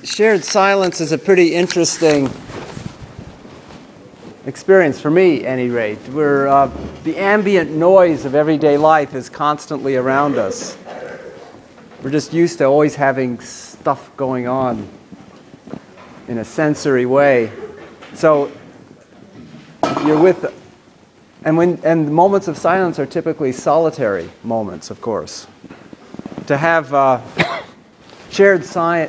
shared silence is a pretty interesting experience, for me, at any rate. The ambient noise of everyday life is constantly around us. We're just used to always having stuff going on in a sensory way. So you're with, and moments of silence are typically solitary moments, of course. To have shared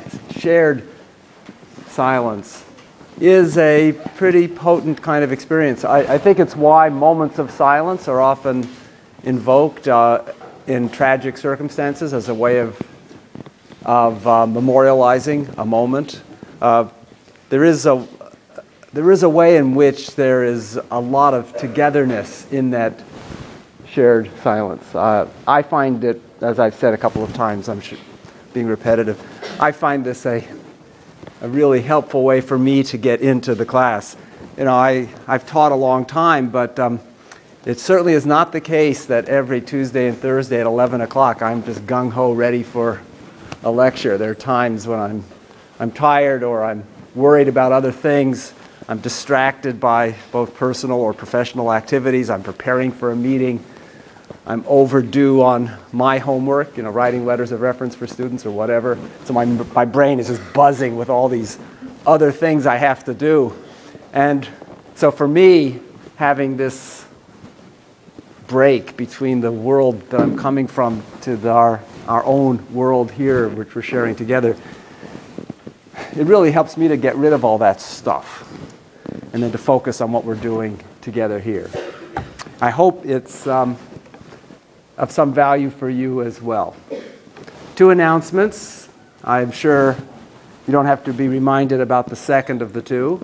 silence is a pretty potent kind of experience. I think it's why moments of silence are often invoked in tragic circumstances as a way of memorializing a moment. There is a way in which there is a lot of togetherness in that shared silence. I find it, as I've said a couple of times, I'm being repetitive, I find this a really helpful way for me to get into the class. You know, I've taught a long time, but it certainly is not the case that every Tuesday and Thursday at 11 o'clock I'm just gung-ho ready for a lecture. There are times when I'm tired or I'm worried about other things. I'm distracted by both personal or professional activities. I'm preparing for a meeting. I'm overdue on my homework, writing letters of reference for students or whatever. So my brain is just buzzing with all these other things I have to do. And so for me, having this break between the world that I'm coming from to our own world here, which we're sharing together, it really helps me to get rid of all that stuff and then to focus on what we're doing together here. I hope it's of some value for you as well. 2 announcements. I'm sure you don't have to be reminded about the second of the 2.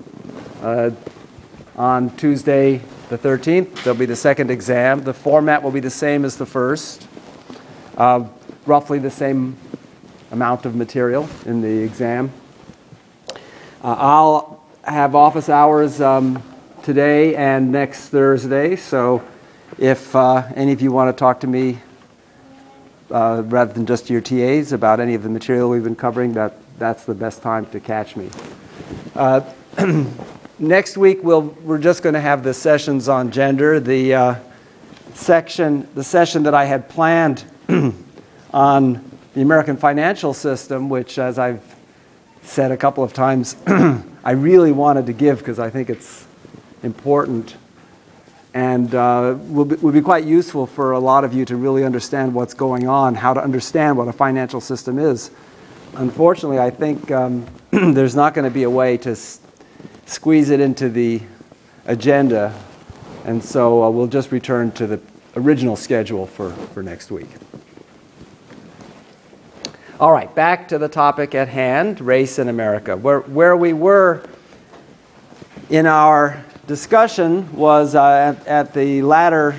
On Tuesday the 13th, there'll be the second exam. The format will be the same as the first. Roughly the same amount of material in the exam. I'll have office hours today and next Thursday, so if any of you want to talk to me rather than just your TAs about any of the material we've been covering, that's the best time to catch me. Next week we're just going to have the sessions on gender. The session that I had planned on the American financial system, which, as I've said a couple of times, I really wanted to give because I think it's important and would be quite useful for a lot of you to really understand what's going on, how to understand what a financial system is. Unfortunately, I think there's not going to be a way to squeeze it into the agenda, and so we'll just return to the original schedule for next week. All right, back to the topic at hand, race in America. Where we were in our discussion was at the latter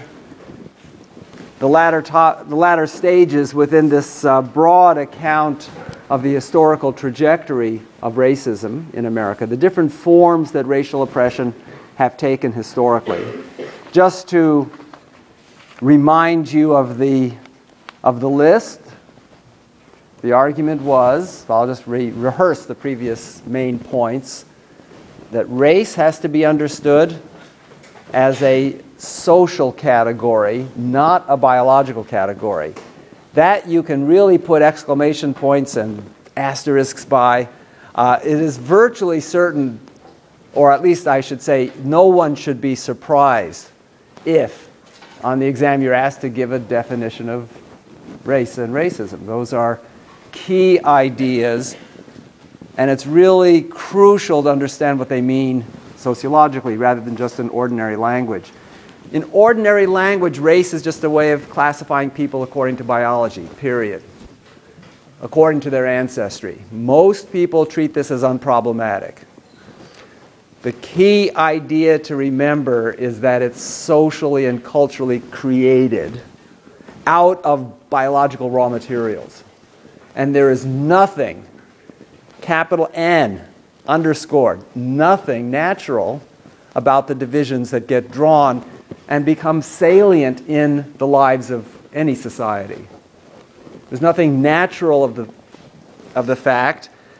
stages within this broad account of the historical trajectory of racism in America, the different forms that racial oppression have taken historically. Just to remind you of the list, the argument was, I'll just rehearse the previous main points, that race has to be understood as a social category, not a biological category. That you can really put exclamation points and asterisks by. It is virtually certain, or at least I should say, no one should be surprised if on the exam you're asked to give a definition of race and racism. Those are key ideas, and it's really crucial to understand what they mean sociologically rather than just in ordinary language. In ordinary language, race is just a way of classifying people according to biology, period. According to their ancestry. Most people treat this as unproblematic. The key idea to remember is that it's socially and culturally created out of biological raw materials. And there is nothing, capital N, underscored, nothing natural about the divisions that get drawn and become salient in the lives of any society. There's nothing natural of the fact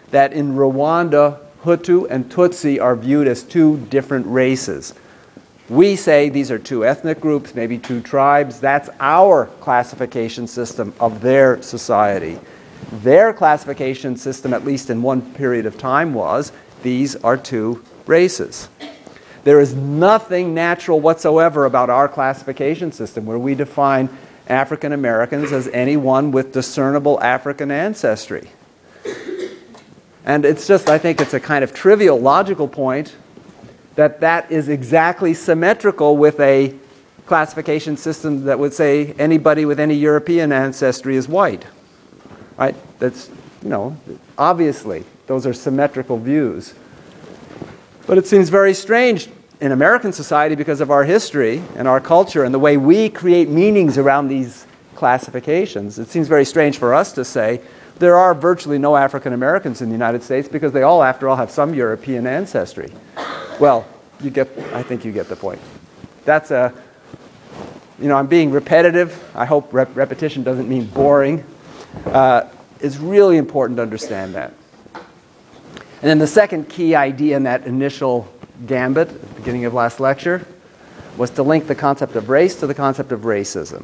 that in Rwanda, Hutu and Tutsi are viewed as two different races. We say these are two ethnic groups, maybe two tribes. That's our classification system of their society. Their classification system, at least in one period of time, was these are two races. There is nothing natural whatsoever about our classification system where we define African Americans as anyone with discernible African ancestry. And it's just, I think it's a kind of trivial logical point that is exactly symmetrical with a classification system that would say anybody with any European ancestry is white. Right? That's, obviously, those are symmetrical views. But it seems very strange in American society because of our history and our culture and the way we create meanings around these classifications. It seems very strange for us to say there are virtually no African Americans in the United States because they all, after all, have some European ancestry. Well, I think you get the point. That's I'm being repetitive. I hope repetition doesn't mean boring. It's really important to understand that. And then the second key idea in that initial gambit at the beginning of last lecture was to link the concept of race to the concept of racism.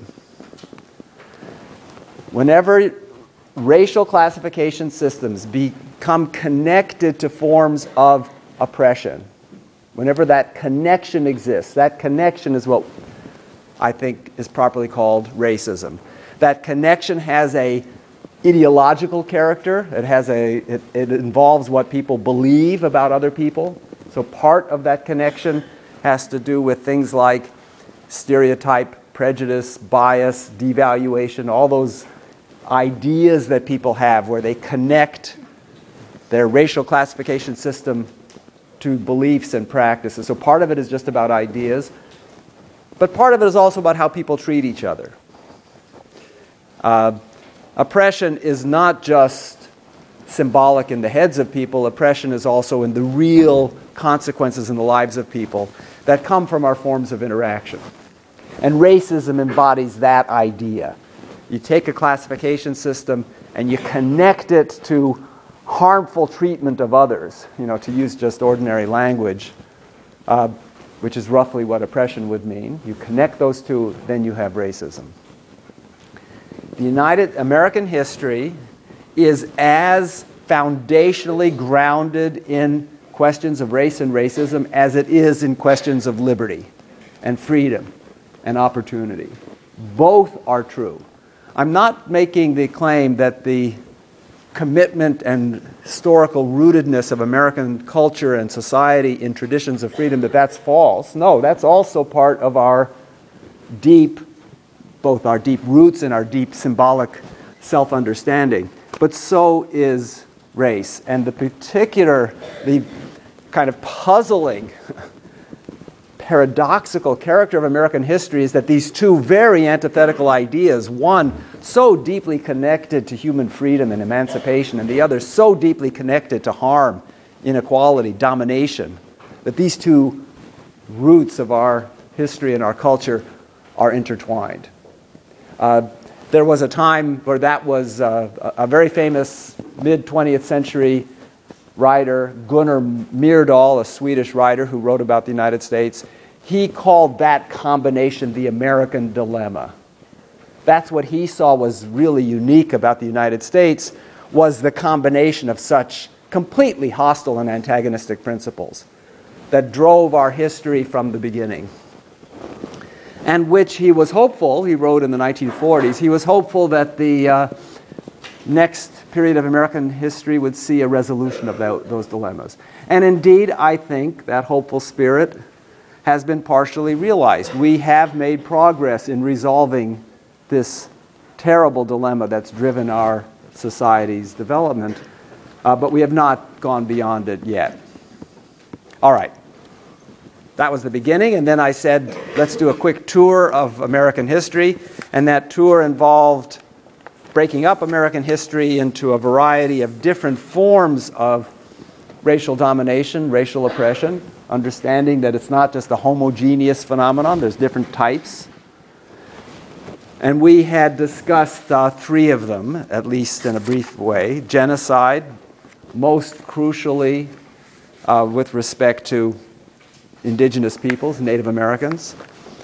Whenever racial classification systems become connected to forms of oppression, whenever that connection exists, that connection is what I think is properly called racism. That connection has a ideological character. It involves what people believe about other people. So part of that connection has to do with things like stereotype, prejudice, bias, devaluation, all those ideas that people have where they connect their racial classification system to beliefs and practices. So part of it is just about ideas, but part of it is also about how people treat each other. Oppression is not just symbolic in the heads of people. Oppression is also in the real consequences in the lives of people that come from our forms of interaction. And racism embodies that idea. You take a classification system and you connect it to harmful treatment of others, to use just ordinary language, which is roughly what oppression would mean. You connect those two, then you have racism. American history is as foundationally grounded in questions of race and racism as it is in questions of liberty and freedom and opportunity. Both are true. I'm not making the claim that the commitment and historical rootedness of American culture and society in traditions of freedom, that's false. No, that's also part of both our deep roots and our deep symbolic self-understanding. But so is race. And the kind of puzzling, paradoxical character of American history is that these two very antithetical ideas, one so deeply connected to human freedom and emancipation, and the other so deeply connected to harm, inequality, domination, that these two roots of our history and our culture are intertwined. There was a time where that was a very famous mid-20th century writer, Gunnar Myrdal, a Swedish writer who wrote about the United States. He called that combination the American dilemma. That's what he saw was really unique about the United States, was the combination of such completely hostile and antagonistic principles that drove our history from the beginning. And which he was hopeful, he wrote in the 1940s, he was hopeful that the next period of American history would see a resolution of those dilemmas. And indeed, I think that hopeful spirit has been partially realized. We have made progress in resolving this terrible dilemma that's driven our society's development, but we have not gone beyond it yet. All right. That was the beginning, and then I said, let's do a quick tour of American history, and that tour involved breaking up American history into a variety of different forms of racial domination, racial oppression, understanding that it's not just a homogeneous phenomenon, there's different types. And we had discussed three of them, at least in a brief way: genocide, most crucially with respect to indigenous peoples, Native Americans.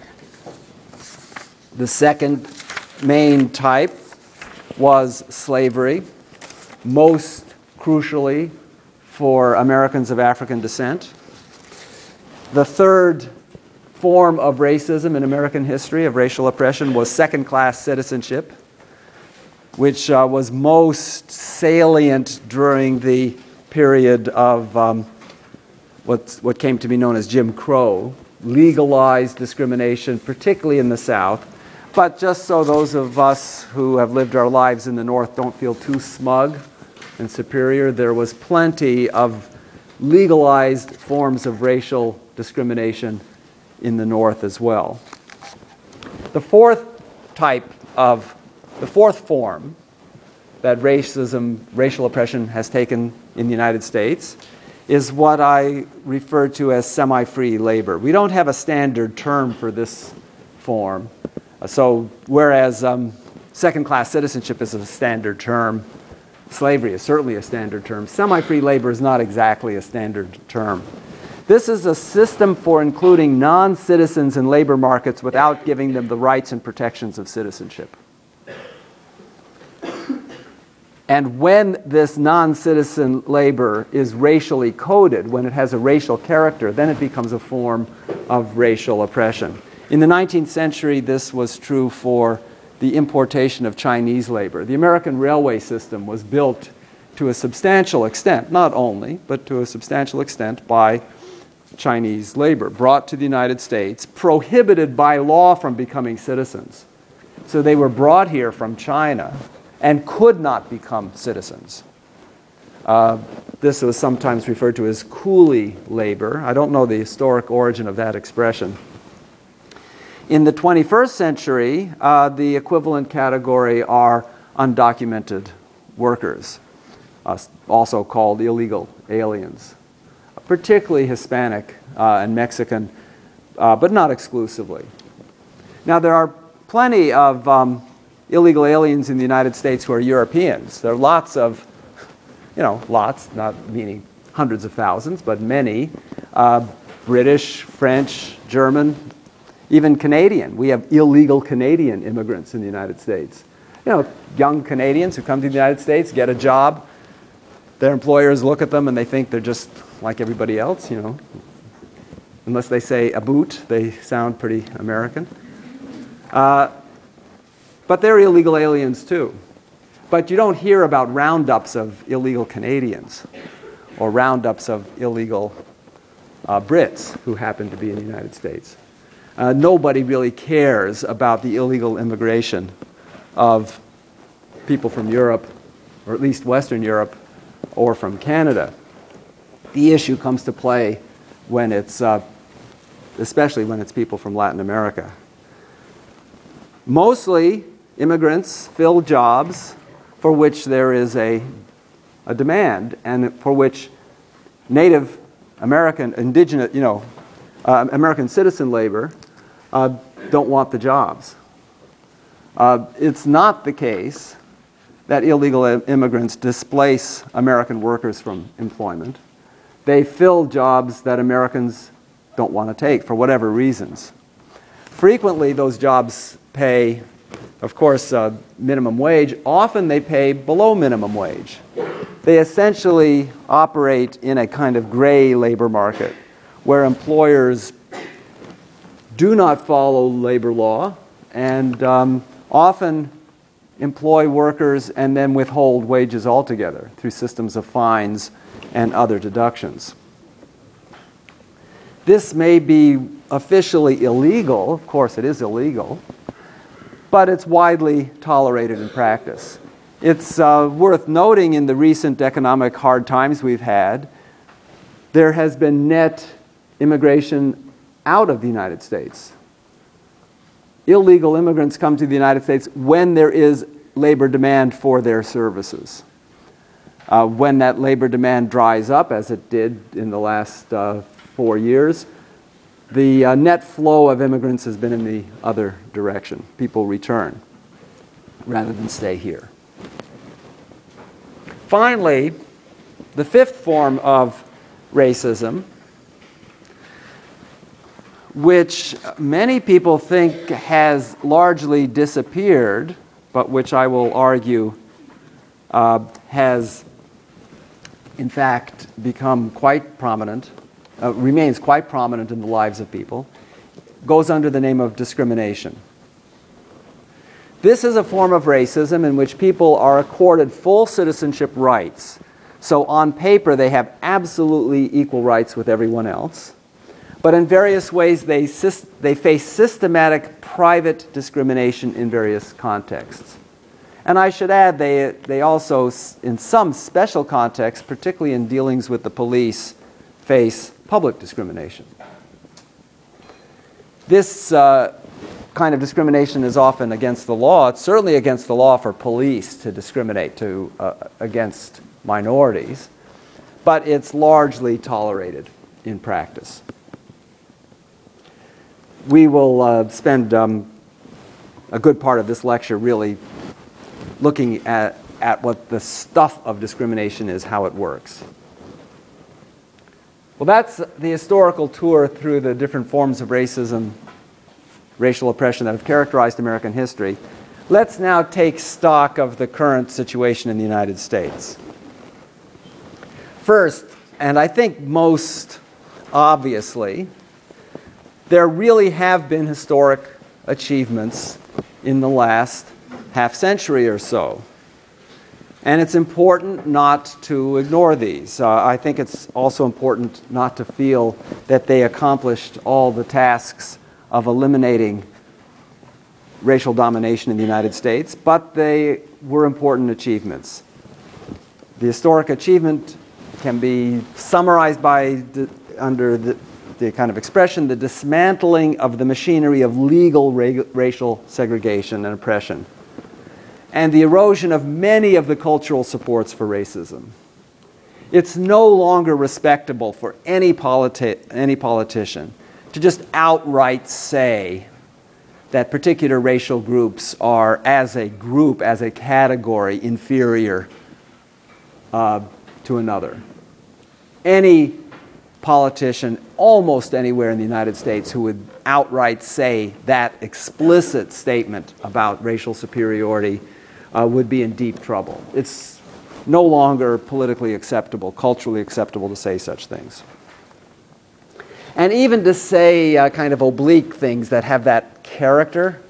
The second main type was slavery, most crucially for Americans of African descent. The third form of racism in American history, of racial oppression, was second-class citizenship, which was most salient during the period of what came to be known as Jim Crow, legalized discrimination, particularly in the South. But just so those of us who have lived our lives in the North don't feel too smug and superior, there was plenty of legalized forms of racial discrimination in the North as well. The fourth form that racial oppression has taken in the United States is what I refer to as semi-free labor. We don't have a standard term for this form. So whereas second-class citizenship is a standard term, slavery is certainly a standard term, semi-free labor is not exactly a standard term. This is a system for including non-citizens in labor markets without giving them the rights and protections of citizenship. And when this non-citizen labor is racially coded, when it has a racial character, then it becomes a form of racial oppression. In the 19th century, this was true for the importation of Chinese labor. The American railway system was built to a substantial extent, not only, but to a substantial extent by Chinese labor, brought to the United States, prohibited by law from becoming citizens. So they were brought here from China and could not become citizens. This was sometimes referred to as coolie labor. I don't know the historic origin of that expression. In the 21st century, the equivalent category are undocumented workers, also called illegal aliens, particularly Hispanic and Mexican, but not exclusively. Now, there are plenty of illegal aliens in the United States who are Europeans. There are lots of, lots, not meaning hundreds of thousands, but many, British, French, German, even Canadian. We have illegal Canadian immigrants in the United States. Young Canadians who come to the United States, get a job. Their employers look at them and they think they're just like everybody else, Unless they say a boot, they sound pretty American. But they're illegal aliens too. But you don't hear about roundups of illegal Canadians or roundups of illegal Brits who happen to be in the United States. Nobody really cares about the illegal immigration of people from Europe, or at least Western Europe, or from Canada. The issue comes to play when it's, especially when it's people from Latin America. Mostly, immigrants fill jobs for which there is a demand, and for which Native American, indigenous, American citizen labor don't want the jobs. It's not the case that illegal immigrants displace American workers from employment. They fill jobs that Americans don't want to take for whatever reasons. Frequently, those jobs pay, of course, minimum wage. Often they pay below minimum wage. They essentially operate in a kind of gray labor market where employers do not follow labor law and often employ workers and then withhold wages altogether through systems of fines and other deductions. This may be officially illegal. Of course, it is illegal. But it's widely tolerated in practice. It's worth noting in the recent economic hard times we've had, there has been net immigration out of the United States. Illegal immigrants come to the United States when there is labor demand for their services. When that labor demand dries up, as it did in the last 4 years, the net flow of immigrants has been in the other direction. People return rather than stay here. Finally, The fifth form of racism, which many people think has largely disappeared, but which I will argue has in fact become quite prominent, remains quite prominent in the lives of people, goes under the name of discrimination. This is a form of racism in which people are accorded full citizenship rights. So on paper, they have absolutely equal rights with everyone else. But in various ways, they face systematic private discrimination in various contexts. And I should add, they also, in some special contexts, particularly in dealings with the police, face public discrimination. This kind of discrimination is often against the law. It's certainly against the law for police to discriminate against minorities, but it's largely tolerated in practice. We will spend a good part of this lecture really looking at what the stuff of discrimination is, how it works. Well, that's the historical tour through the different forms of racism, racial oppression that have characterized American history. Let's now take stock of the current situation in the United States. First, and I think most obviously, there really have been historic achievements in the last half century or so. And it's important not to ignore these. I think it's also important not to feel that they accomplished all the tasks of eliminating racial domination in the United States, but they were important achievements. The historic achievement can be summarized under the kind of expression, the dismantling of the machinery of legal racial segregation and oppression, and the erosion of many of the cultural supports for racism. It's no longer respectable for any politician to just outright say that particular racial groups are, as a group, as a category, inferior to another. Any politician almost anywhere in the United States who would outright say that explicit statement about racial superiority would be in deep trouble. It's no longer politically acceptable, culturally acceptable to say such things. And even to say kind of oblique things that have that character,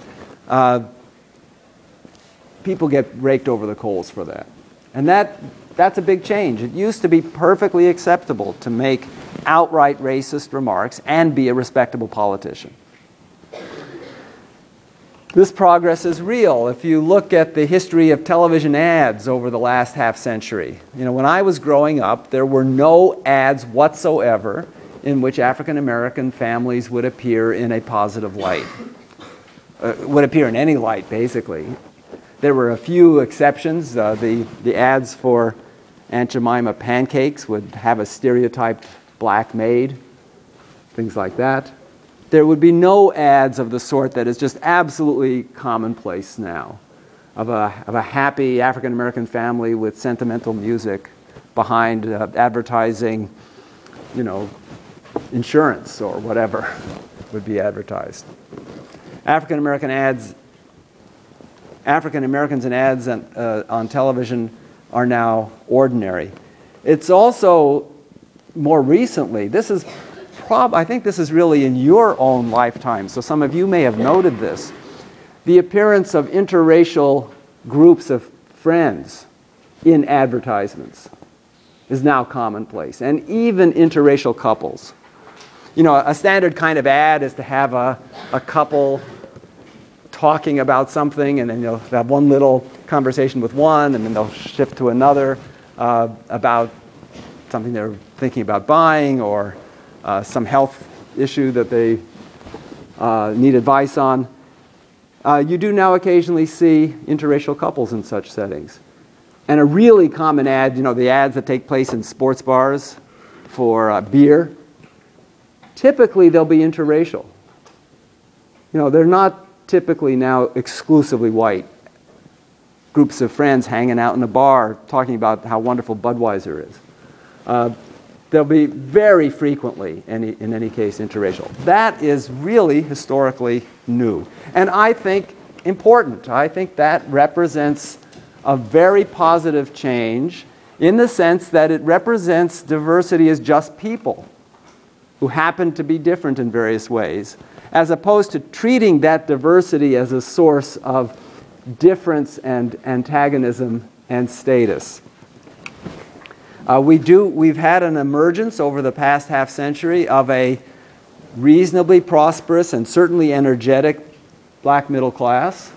people get raked over the coals for that. And that's a big change. It used to be perfectly acceptable to make outright racist remarks and be a respectable politician. This progress is real. If you look at the history of television ads over the last half century, when I was growing up, there were no ads whatsoever in which African American families would appear in a positive light. Would appear in any light, basically. There were a few exceptions. The ads for Aunt Jemima pancakes would have a stereotyped black maid, things like that. There would be no ads of the sort that is just absolutely commonplace now, of a happy African American family with sentimental music behind advertising, insurance or whatever would be advertised. African Americans in ads on television are now ordinary. It's also more recently, I think this is really in your own lifetime, so some of you may have noted this. The appearance of interracial groups of friends in advertisements is now commonplace, and even interracial couples. A standard kind of ad is to have a couple talking about something, and then they'll have one little conversation with one, and then they'll shift to another about something they're thinking about buying, or some health issue that they need advice on. You do now occasionally see interracial couples in such settings. And a really common ad, the ads that take place in sports bars for beer, typically they'll be interracial. They're not typically now exclusively white groups of friends hanging out in a bar talking about how wonderful Budweiser is. They'll be very frequently, in any case, interracial. That is really historically new. And I think important. I think that represents a very positive change in the sense that it represents diversity as just people who happen to be different in various ways, as opposed to treating that diversity as a source of difference and antagonism and status. We've had an emergence over the past half century of a reasonably prosperous and certainly energetic black middle class.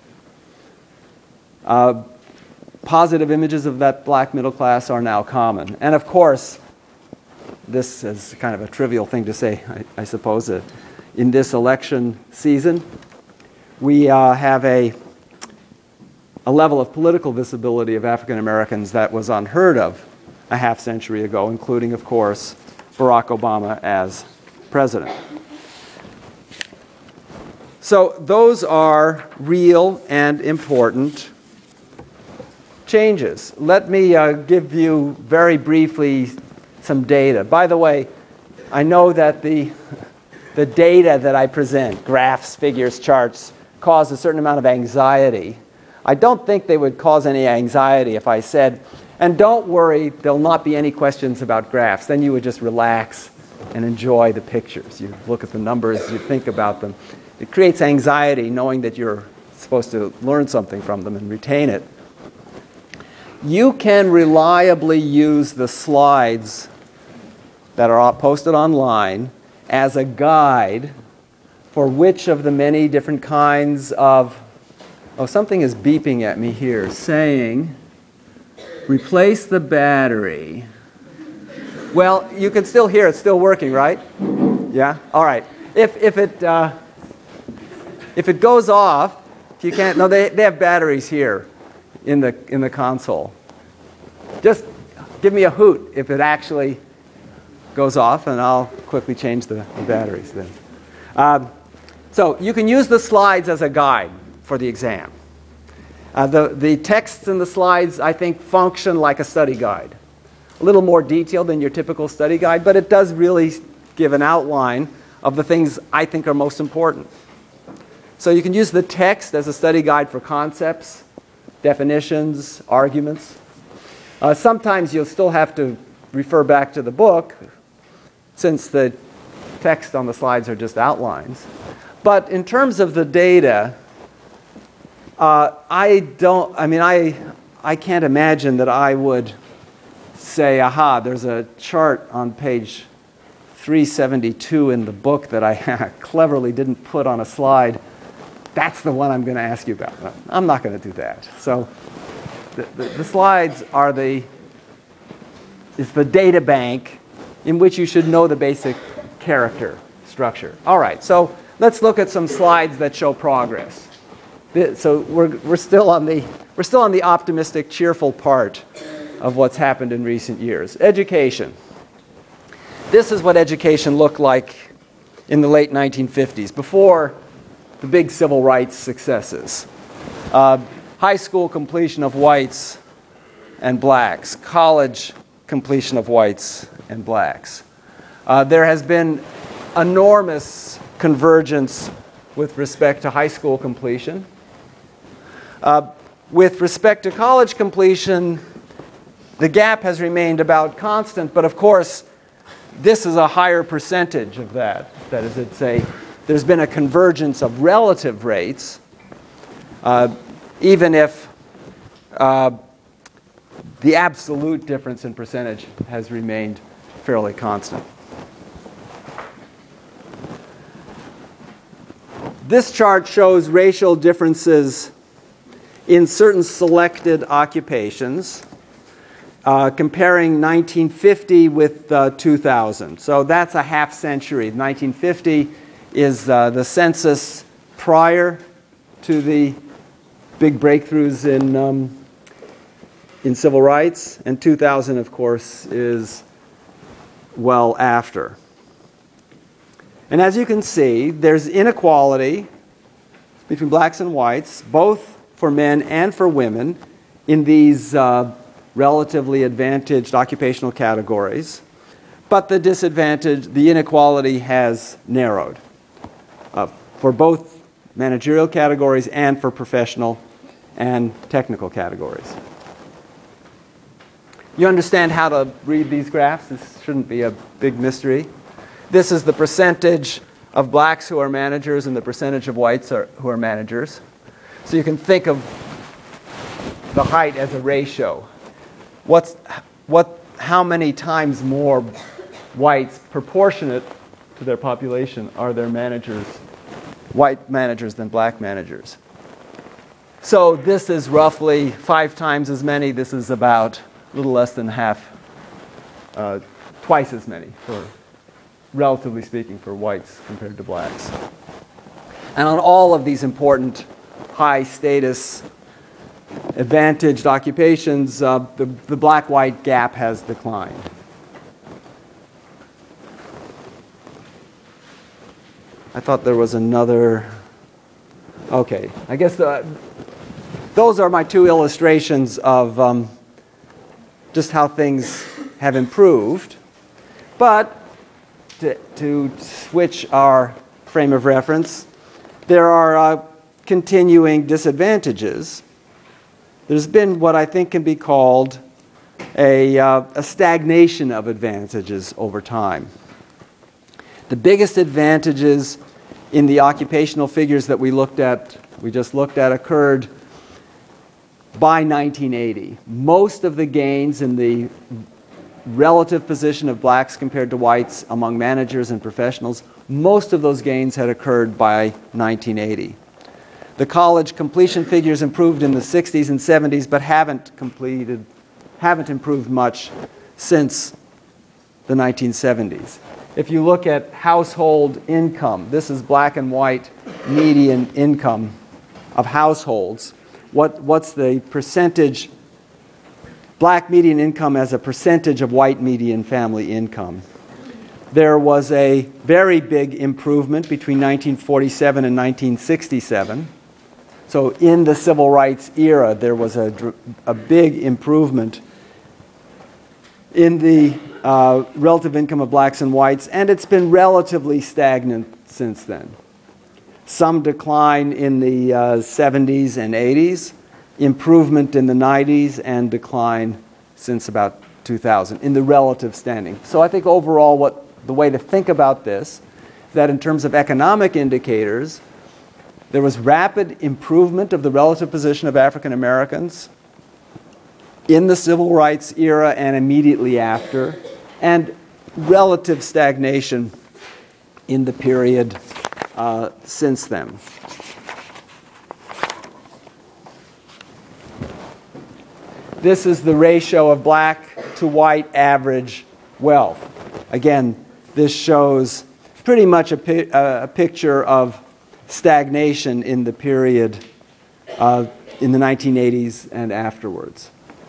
Positive images of that black middle class are now common. And of course, this is kind of a trivial thing to say, I suppose, in this election season, we have a level of political visibility of African Americans that was unheard of a half century ago, including, of course, Barack Obama as president. So those are real and important changes. Let me give you very briefly some data. By the way, I know that the data that I present, graphs, figures, charts, cause a certain amount of anxiety. I don't think they would cause any anxiety if I said, and don't worry, there'll not be any questions about graphs. Then you would just relax and enjoy the pictures. You look at the numbers, you think about them. It creates anxiety knowing that you're supposed to learn something from them and retain it. You can reliably use the slides that are posted online as a guide for which of the many different kinds of... Oh, something is beeping at me here, saying, replace the battery. Well, you can still hear it's still working, right? Yeah? All right. If it goes off, if you can't... No, they have batteries here in the console. Just give me a hoot if it actually goes off, and I'll quickly change the batteries then. So you can use the slides as a guide for the exam. The texts in the slides, I think, function like a study guide. A little more detailed than your typical study guide, but it does really give an outline of the things I think are most important. So you can use the text as a study guide for concepts, definitions, arguments. Sometimes you'll still have to refer back to the book, since the text on the slides are just outlines. But in terms of the data, I can't imagine that I would say, aha, there's a chart on page 372 in the book that I cleverly didn't put on a slide. That's the one I'm going to ask you about. No, I'm not going to do that. So the slides are the data bank in which you should know the basic character structure. All right, so let's look at some slides that show progress. So we're still on the optimistic, cheerful part of what's happened in recent years. Education. This is what education looked like in the late 1950s, before the big civil rights successes. High school completion of whites and blacks, college completion of whites and blacks. There has been enormous convergence with respect to high school completion. With respect to college completion, the gap has remained about constant, but of course, this is a higher percentage of that. That is, there's been a convergence of relative rates, even if the absolute difference in percentage has remained fairly constant. This chart shows racial differences in certain selected occupations, comparing 1950 with 2000. So that's a half century. 1950 is the census prior to the big breakthroughs in civil rights, and 2000, of course, is well after. And as you can see, there's inequality between blacks and whites, both for men and for women in these relatively advantaged occupational categories, but the disadvantage, the inequality has narrowed for both managerial categories and for professional and technical categories. You understand how to read these graphs? This shouldn't be a big mystery. This is the percentage of blacks who are managers and the percentage of whites who are managers. So you can think of the height as a ratio. How many times more whites proportionate to their population are there managers, white managers, than black managers? So this is roughly 5 times as many. This is about a little less than half, twice as many, for, relatively speaking, for whites compared to blacks. And on all of these important high status advantaged occupations, the black-white gap has declined. I thought there was another. Okay, I guess those are my 2 illustrations of just how things have improved. But to switch our frame of reference, there are continuing disadvantages. There's been what I think can be called a stagnation of advantages over time. The biggest advantages in the occupational figures that we just looked at, occurred by 1980. Most of the gains in the relative position of blacks compared to whites among managers and professionals, most of those gains had occurred by 1980. The college completion figures improved in the 60s and 70s, but haven't improved much since the 1970s. If you look at household income, this is black and white median income of households. What's the percentage, black median income as a percentage of white median family income? There was a very big improvement between 1947 and 1967. So in the civil rights era, there was a big improvement in the relative income of blacks and whites, and it's been relatively stagnant since then. Some decline in the 70s and 80s, improvement in the 90s, and decline since about 2000 in the relative standing. So I think overall the way to think about this is that in terms of economic indicators, there was rapid improvement of the relative position of African Americans in the civil rights era and immediately after, and relative stagnation in the period since then. This is the ratio of black to white average wealth. Again, this shows pretty much a picture of stagnation in the period in the 1980s and afterwards.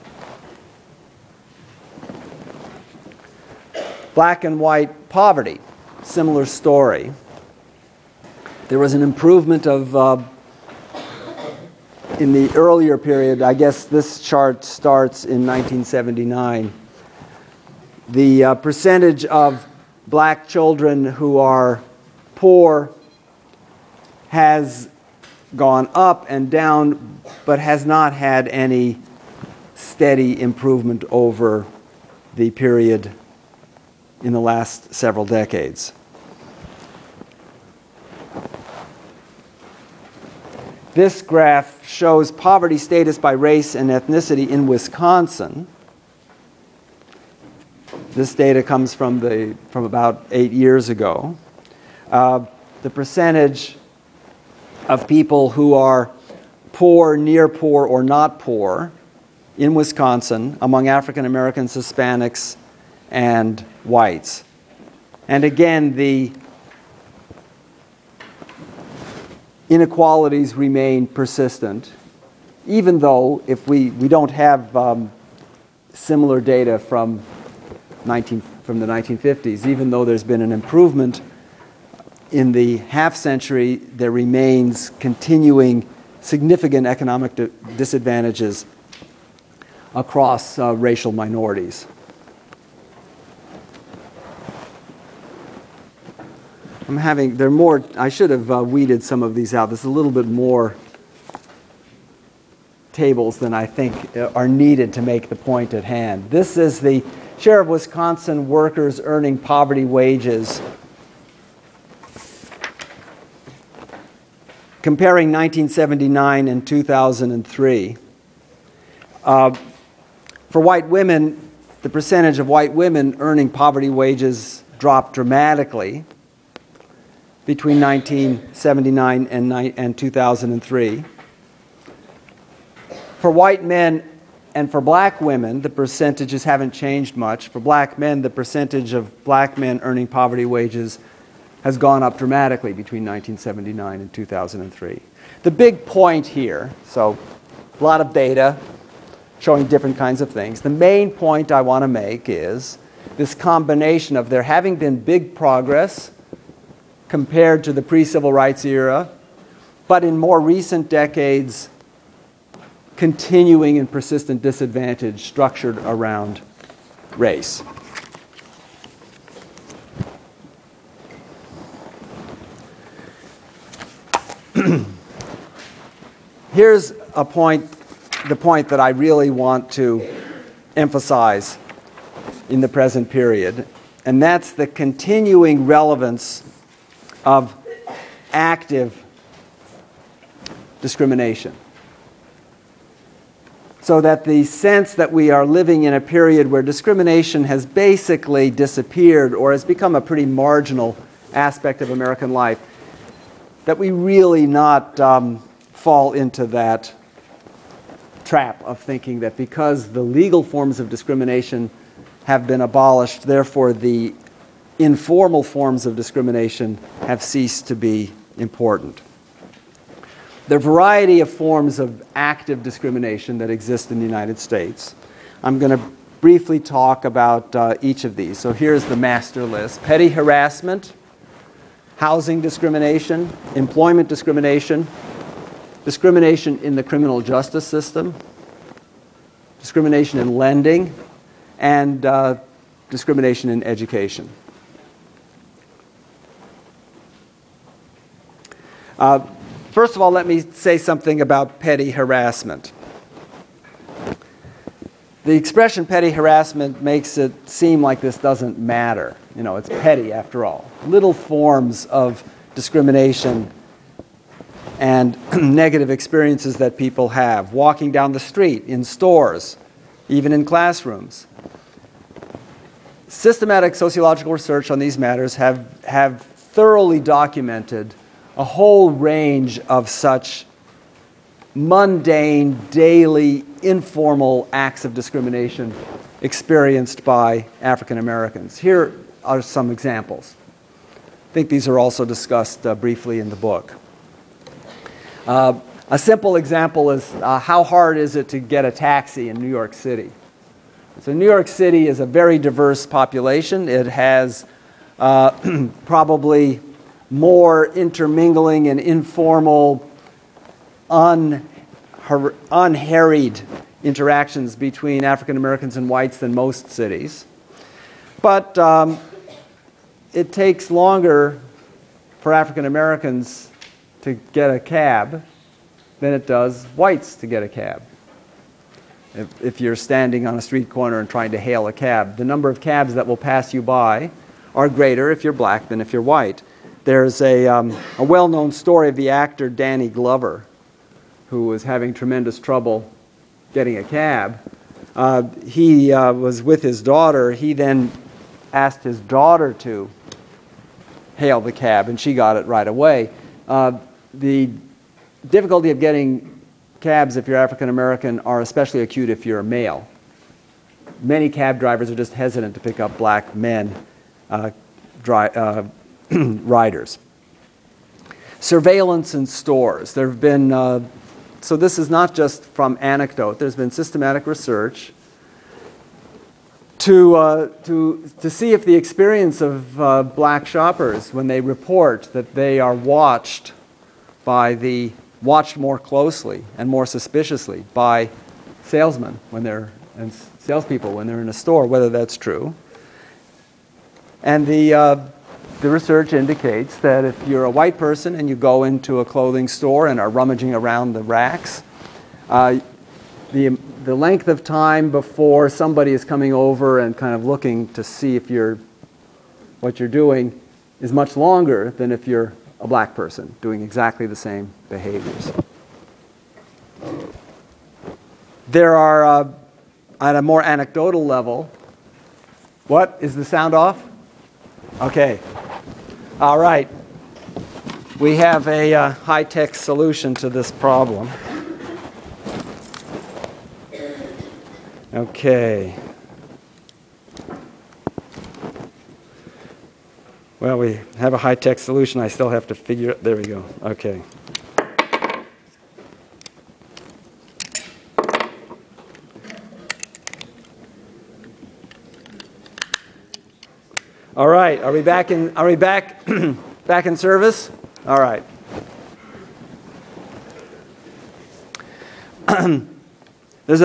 Black and white poverty, similar story. There was an improvement of, in the earlier period, I guess this chart starts in 1979. The percentage of black children who are poor has gone up and down, but has not had any steady improvement over the period in the last several decades. This graph shows poverty status by race and ethnicity in Wisconsin. This data comes from about 8 years ago. The percentage of people who are poor, near poor, or not poor in Wisconsin among African Americans, Hispanics, and whites. And again, the inequalities remain persistent, even though if we don't have similar data from the 1950s, even though there's been an improvement in the half century, there remains continuing significant economic disadvantages across racial minorities. There are more, I should have weeded some of these out. There's a little bit more tables than I think are needed to make the point at hand. This is the share of Wisconsin workers earning poverty wages comparing 1979 and 2003. For white women, the percentage of white women earning poverty wages dropped dramatically between 1979 and 2003. For white men and for black women, the percentages haven't changed much. For black men, the percentage of black men earning poverty wages has gone up dramatically between 1979 and 2003. The big point here, so a lot of data showing different kinds of things. The main point I want to make is this combination of there having been big progress compared to the pre-civil rights era, but in more recent decades, continuing and persistent disadvantage structured around race. Here's a point, the point that I really want to emphasize in the present period, and that's the continuing relevance of active discrimination. So that the sense that we are living in a period where discrimination has basically disappeared or has become a pretty marginal aspect of American life, that we really not fall into that trap of thinking that because the legal forms of discrimination have been abolished, therefore the informal forms of discrimination have ceased to be important. There are a variety of forms of active discrimination that exist in the United States. I'm going to briefly talk about each of these. So here's the master list. Petty harassment, housing discrimination, employment discrimination, discrimination in the criminal justice system, discrimination in lending, and discrimination in education. First of all, let me say something about petty harassment. The expression petty harassment makes it seem like this doesn't matter. You know, it's petty after all. Little forms of discrimination and negative experiences that people have, walking down the street, in stores, even in classrooms. Systematic sociological research on these matters have thoroughly documented a whole range of such mundane, daily, informal acts of discrimination experienced by African Americans. Here are some examples. I think these are also discussed briefly in the book. A simple example is how hard is it to get a taxi in New York City? So New York City is a very diverse population. It has probably more intermingling and informal, unharried interactions between African Americans and whites than most cities. But it takes longer for African Americans to get a cab than it does whites to get a cab. If you're standing on a street corner and trying to hail a cab, the number of cabs that will pass you by are greater if you're black than if you're white. There's a well-known story of the actor Danny Glover, who was having tremendous trouble getting a cab. He was with his daughter. He then asked his daughter to hail the cab, and she got it right away. The difficulty of getting cabs if you're African American are especially acute if you're a male. Many cab drivers are just hesitant to pick up black men riders. Surveillance in stores. There have been, so this is not just from anecdote, there's been systematic research to see if the experience of black shoppers when they report that they are watched by the watched more closely and more suspiciously by salesmen and salespeople when they're in a store, whether that's true. And the research indicates that if you're a white person and you go into a clothing store and are rummaging around the racks, the length of time before somebody is coming over and kind of looking to see if what you're doing is much longer than if you're a black person doing exactly the same behaviors. There are, at a more anecdotal level, what? Is the sound off? Okay. All right. We have a high-tech solution to this problem. Okay. Well, we have a high-tech solution. I still have to figure it. There we go. Okay. All right. Are we back back in service? All right. There's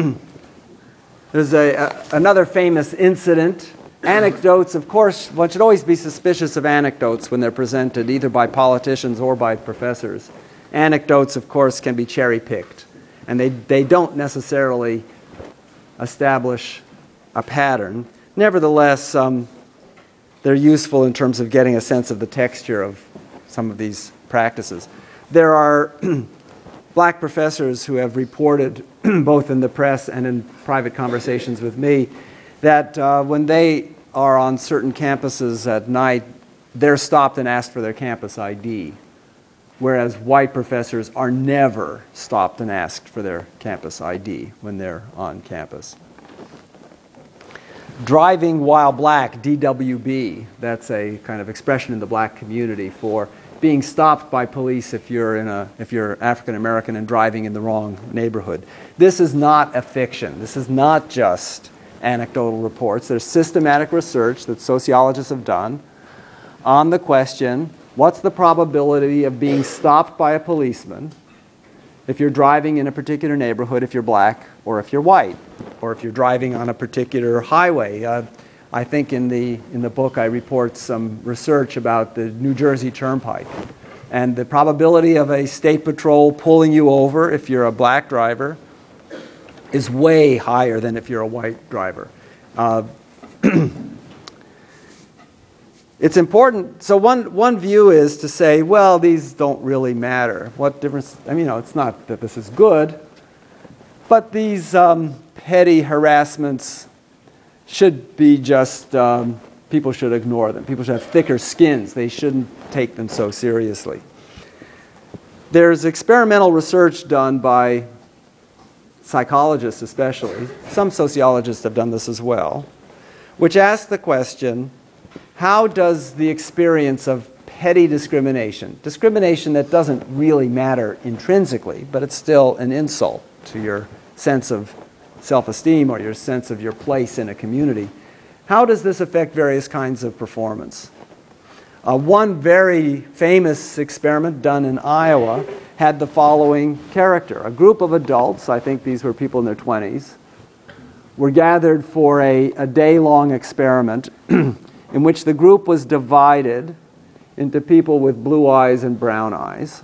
another famous incident. Anecdotes, of course, one should always be suspicious of anecdotes when they're presented either by politicians or by professors. Anecdotes, of course, can be cherry-picked, and they don't necessarily establish a pattern. Nevertheless, they're useful in terms of getting a sense of the texture of some of these practices. There are black professors who have reported, both in the press and in private conversations with me, that when they are on certain campuses at night, they're stopped and asked for their campus ID, whereas white professors are never stopped and asked for their campus ID when they're on campus. Driving while black, DWB, that's a kind of expression in the black community for being stopped by police if you're African American and driving in the wrong neighborhood. This is not a fiction. This is not just anecdotal reports. There's systematic research that sociologists have done on the question, what's the probability of being stopped by a policeman if you're driving in a particular neighborhood, if you're black or if you're white, or if you're driving on a particular highway. I think in the book I report some research about the New Jersey Turnpike, and the probability of a state patrol pulling you over if you're a black driver is way higher than if you're a white driver. It's important. So one view is to say, well, these don't really matter. What difference? I mean, it's not that this is good, but these petty harassments should be just, people should ignore them. People should have thicker skins. They shouldn't take them so seriously. There's experimental research done by psychologists especially, some sociologists have done this as well, which asks the question, how does the experience of petty discrimination that doesn't really matter intrinsically, but it's still an insult to your sense of self-esteem or your sense of your place in a community, how does this affect various kinds of performance? One very famous experiment done in Iowa had the following character. A group of adults, I think these were people in their 20s, were gathered for a day-long experiment in which the group was divided into people with blue eyes and brown eyes.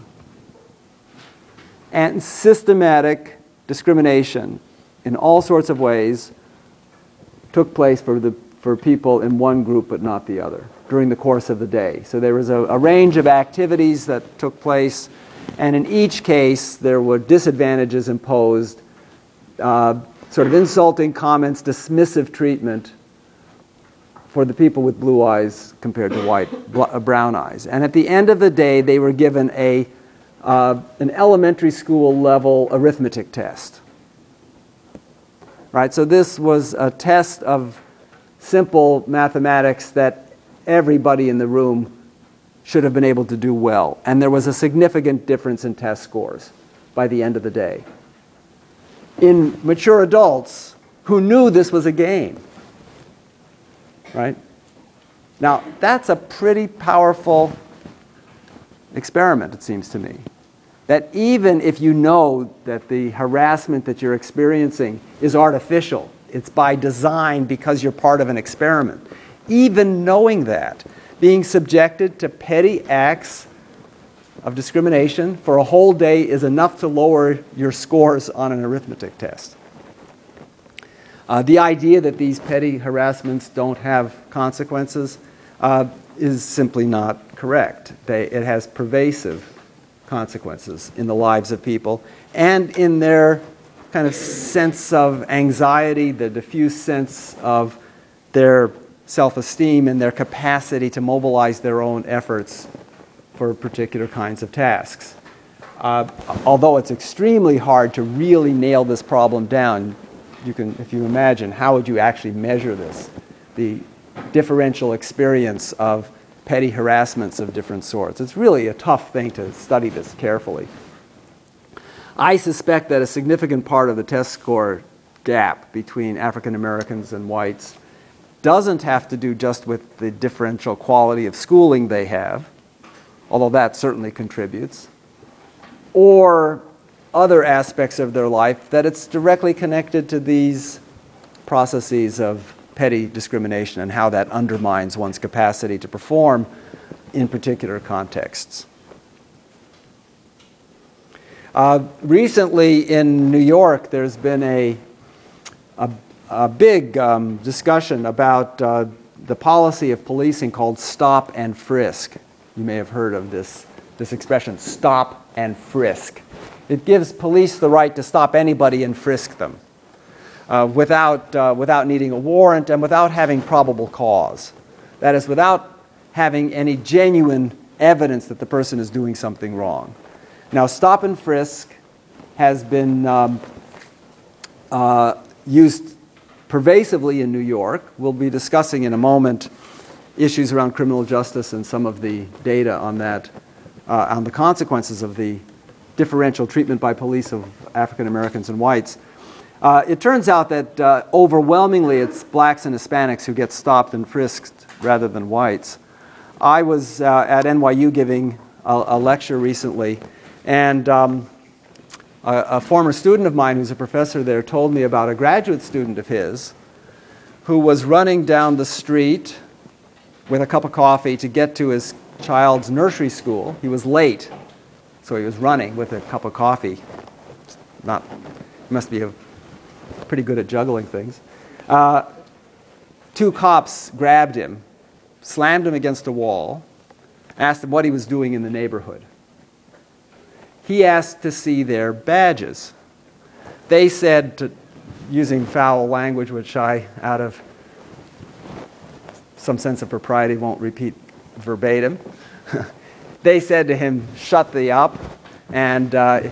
And systematic discrimination in all sorts of ways took place for people in one group but not the other during the course of the day. So there was a range of activities that took place, and in each case there were disadvantages imposed, sort of insulting comments, dismissive treatment for the people with blue eyes compared to brown eyes. And at the end of the day, they were given an elementary school level arithmetic test. Right? So this was a test of simple mathematics that everybody in the room should have been able to do well. And there was a significant difference in test scores by the end of the day. In mature adults who knew this was a game. Right? Now, that's a pretty powerful experiment, it seems to me. that even if you know that the harassment that you're experiencing is artificial, it's by design because you're part of an experiment, even knowing that, being subjected to petty acts of discrimination for a whole day is enough to lower your scores on an arithmetic test. The idea that these petty harassments don't have consequences is simply not correct. It has pervasive consequences in the lives of people and in their kind of sense of anxiety, the diffuse sense of their self-esteem and their capacity to mobilize their own efforts for particular kinds of tasks. Although it's extremely hard to really nail this problem down, if you imagine, how would you actually measure this? The differential experience of petty harassments of different sorts. It's really a tough thing to study this carefully. I suspect that a significant part of the test score gap between African Americans and whites doesn't have to do just with the differential quality of schooling they have, although that certainly contributes, or other aspects of their life, that it's directly connected to these processes of petty discrimination and how that undermines one's capacity to perform in particular contexts. Recently in New York, there's been a big discussion about the policy of policing called stop and frisk. You may have heard of this expression, stop and frisk. It gives police the right to stop anybody and frisk them without needing a warrant and without having probable cause. That is, without having any genuine evidence that the person is doing something wrong. Now, stop and frisk has been used pervasively in New York. We'll be discussing in a moment issues around criminal justice and some of the data on that, on the consequences of the differential treatment by police of African Americans and whites. It turns out that overwhelmingly it's blacks and Hispanics who get stopped and frisked rather than whites. I was at NYU giving a lecture recently, and a former student of mine who's a professor there told me about a graduate student of his who was running down the street with a cup of coffee to get to his child's nursery school. He was late, so he was running with a cup of coffee. He must be pretty good at juggling things. Two cops grabbed him, slammed him against a wall, asked him what he was doing in the neighborhood. He asked to see their badges. They said, using foul language, which I, out of some sense of propriety, won't repeat verbatim, they said to him, shut thee up, and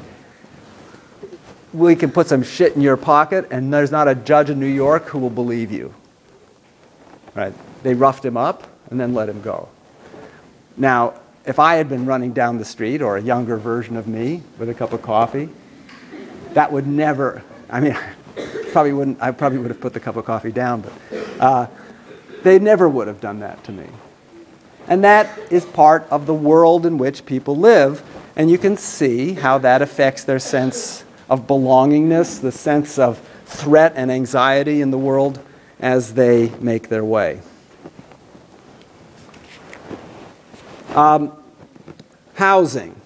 we can put some shit in your pocket, and there's not a judge in New York who will believe you. Right? They roughed him up and then let him go. Now, if I had been running down the street, or a younger version of me with a cup of coffee, that would never, I probably would have put the cup of coffee down, but they never would have done that to me. And that is part of the world in which people live, and you can see how that affects their sense of belongingness, the sense of threat and anxiety in the world as they make their way. Housing.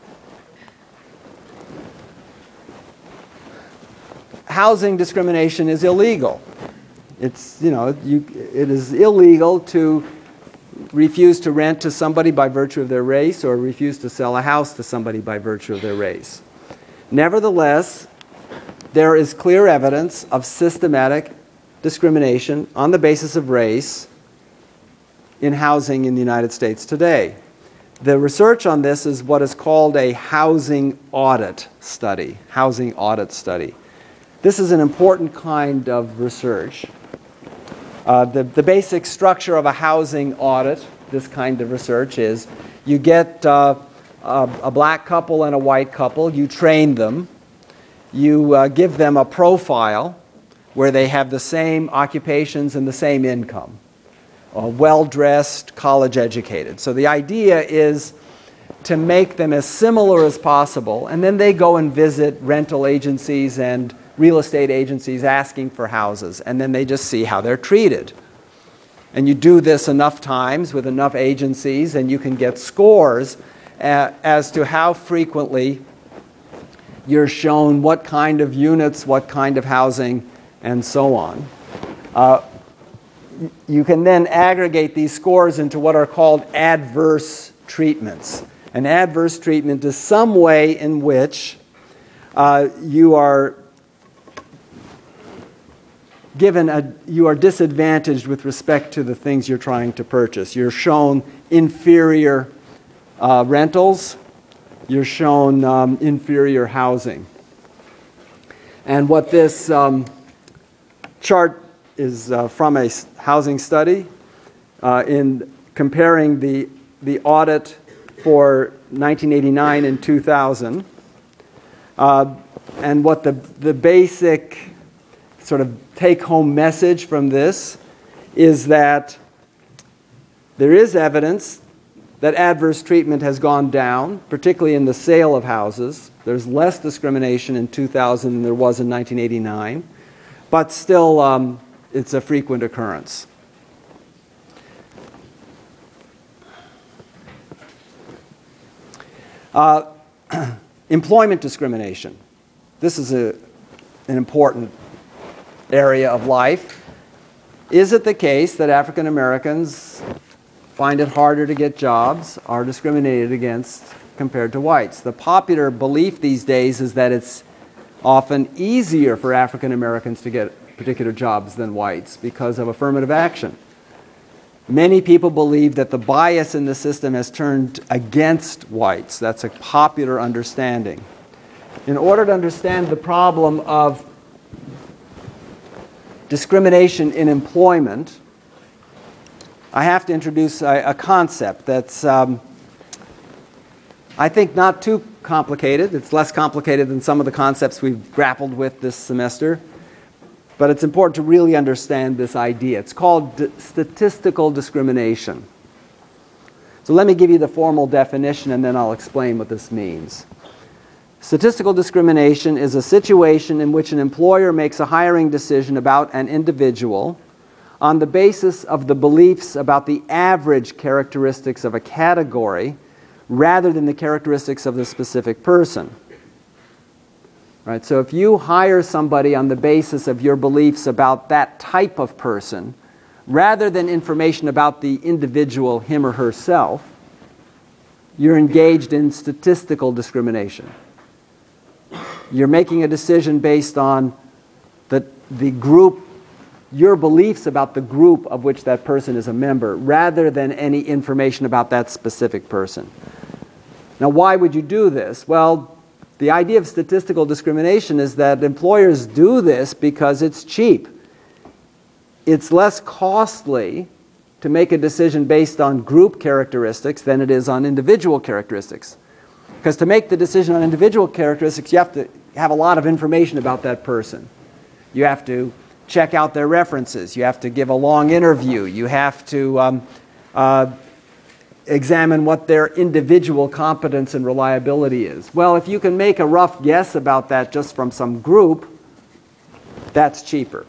Housing discrimination is illegal. It is illegal to refuse to rent to somebody by virtue of their race or refuse to sell a house to somebody by virtue of their race. Nevertheless, there is clear evidence of systematic discrimination on the basis of race in housing in the United States today. The research on this is what is called a housing audit study. Housing audit study. This is an important kind of research. The basic structure of a housing audit, this kind of research, is you get a black couple and a white couple, you train them, you give them a profile where they have the same occupations and the same income. Well-dressed, college-educated. So the idea is to make them as similar as possible, and then they go and visit rental agencies and real estate agencies asking for houses, and then they just see how they're treated. And you do this enough times with enough agencies, and you can get scores as to how frequently you're shown what kind of units, what kind of housing, and so on. You can then aggregate these scores into what are called adverse treatments. An adverse treatment is some way in which you are disadvantaged with respect to the things you're trying to purchase. You're shown inferior rentals. You're shown inferior housing. And what this chart is from a housing study in comparing the audit for 1989 and 2000. And what the basic sort of take-home message from this is that there is evidence that adverse treatment has gone down, particularly in the sale of houses. There's less discrimination in 2000 than there was in 1989, but still it's a frequent occurrence. Employment discrimination. This is an important area of life. Is it the case that African Americans find it harder to get jobs, are discriminated against compared to whites? The popular belief these days is that it's often easier for African Americans to get particular jobs than whites because of affirmative action. Many people believe that the bias in the system has turned against whites. That's a popular understanding. In order to understand the problem of discrimination in employment, I have to introduce a concept that's, I think, not too complicated. It's less complicated than some of the concepts we've grappled with this semester. But it's important to really understand this idea. It's called statistical discrimination. So let me give you the formal definition, and then I'll explain what this means. Statistical discrimination is a situation in which an employer makes a hiring decision about an individual on the basis of the beliefs about the average characteristics of a category rather than the characteristics of the specific person. Right? So if you hire somebody on the basis of your beliefs about that type of person, rather than information about the individual, him or herself, you're engaged in statistical discrimination. You're making a decision based on the group, your beliefs about the group of which that person is a member, rather than any information about that specific person. Now, why would you do this? Well, the idea of statistical discrimination is that employers do this because it's cheap. It's less costly to make a decision based on group characteristics than it is on individual characteristics. Because to make the decision on individual characteristics, you have to have a lot of information about that person. You have to check out their references. You have to give a long interview. You have to examine what their individual competence and reliability is. Well, if you can make a rough guess about that just from some group, that's cheaper.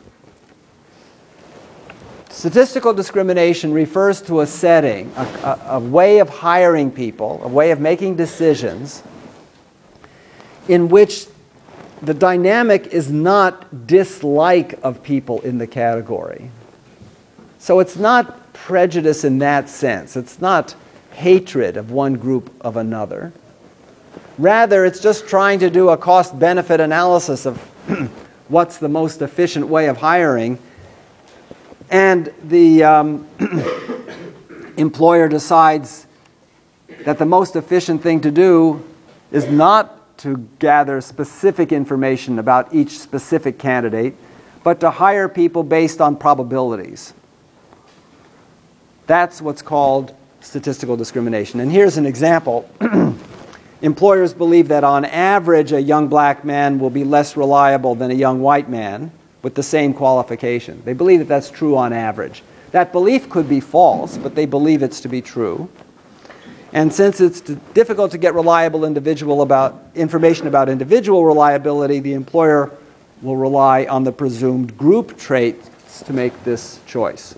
Statistical discrimination refers to a setting, a way of hiring people, a way of making decisions in which the dynamic is not dislike of people in the category. So it's not prejudice in that sense. It's not hatred of one group of another. Rather, it's just trying to do a cost-benefit analysis of what's the most efficient way of hiring. And the employer decides that the most efficient thing to do is not to gather specific information about each specific candidate, but to hire people based on probabilities. That's what's called statistical discrimination. And here's an example. Employers believe that on average a young black man will be less reliable than a young white man with the same qualification. They believe that that's true on average. That belief could be false, but they believe it's to be true. And since it's difficult to get reliable information about individual reliability, the employer will rely on the presumed group traits to make this choice.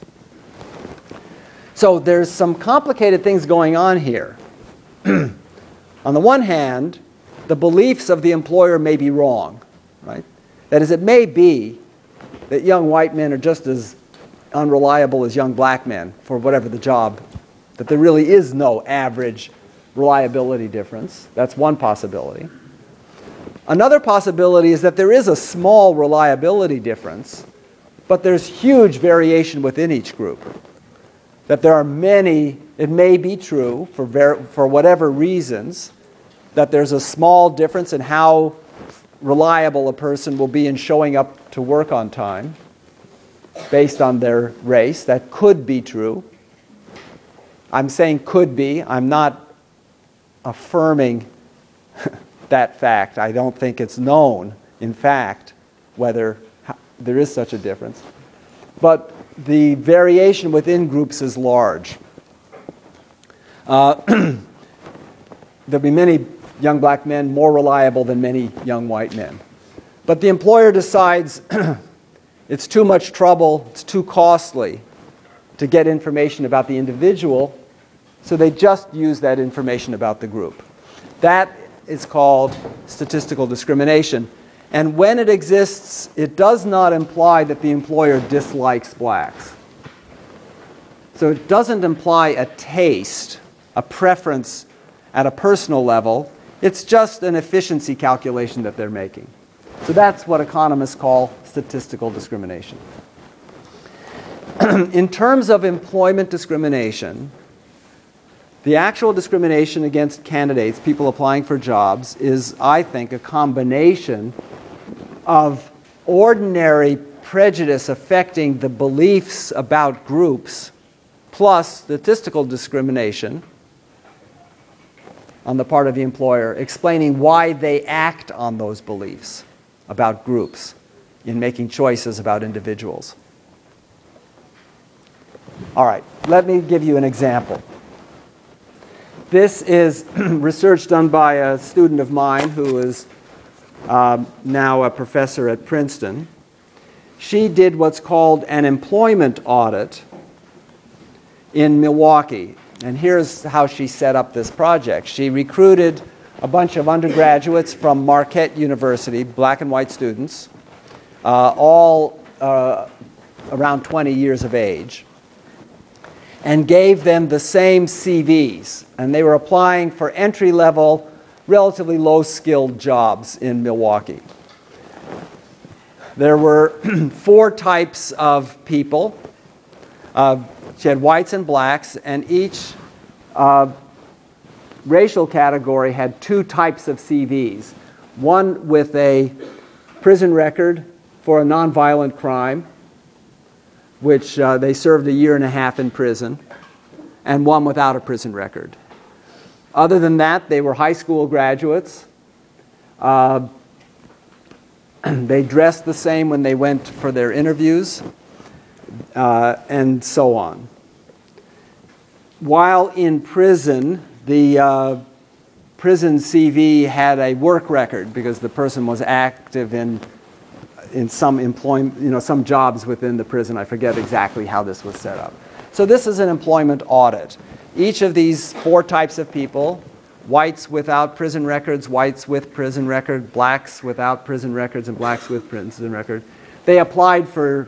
So there's some complicated things going on here. On the one hand, the beliefs of the employer may be wrong, right? That is, it may be that young white men are just as unreliable as young black men for whatever the job, that there really is no average reliability difference. That's one possibility. Another possibility is that there is a small reliability difference, but there's huge variation within each group. That there are many, it may be true for whatever reasons, that there's a small difference in how reliable a person will be in showing up to work on time based on their race. That could be true. I'm saying could be. I'm not affirming that fact. I don't think it's known, in fact, whether there is such a difference. But the variation within groups is large. There'll be many young black men more reliable than many young white men. But the employer decides it's too much trouble, it's too costly to get information about the individual, so they just use that information about the group. That is called statistical discrimination. And when it exists, it does not imply that the employer dislikes blacks. So it doesn't imply a taste, a preference at a personal level. It's just an efficiency calculation that they're making. So that's what economists call statistical discrimination. In terms of employment discrimination, the actual discrimination against candidates, people applying for jobs, is, I think, a combination of ordinary prejudice affecting the beliefs about groups plus statistical discrimination on the part of the employer, explaining why they act on those beliefs about groups in making choices about individuals. All right, let me give you an example. This is research done by a student of mine who is now a professor at Princeton. She did what's called an employment audit in Milwaukee. And here's how she set up this project. She recruited a bunch of undergraduates from Marquette University, black and white students, all around 20 years of age, and gave them the same CVs. And they were applying for entry-level, relatively low-skilled jobs in Milwaukee. There were 4 types of people. She had whites and blacks, and each racial category had 2 types of CVs. One with a prison record for a nonviolent crime, which they served 1.5 years in prison, and one without a prison record. Other than that, they were high school graduates. They dressed the same when they went for their interviews, and so on. While in prison, the prison CV had a work record because the person was active in some employment, some jobs within the prison. I forget exactly how this was set up. So this is an employment audit. Each of these 4 types of people, whites without prison records, whites with prison record, blacks without prison records, and blacks with prison record, they applied for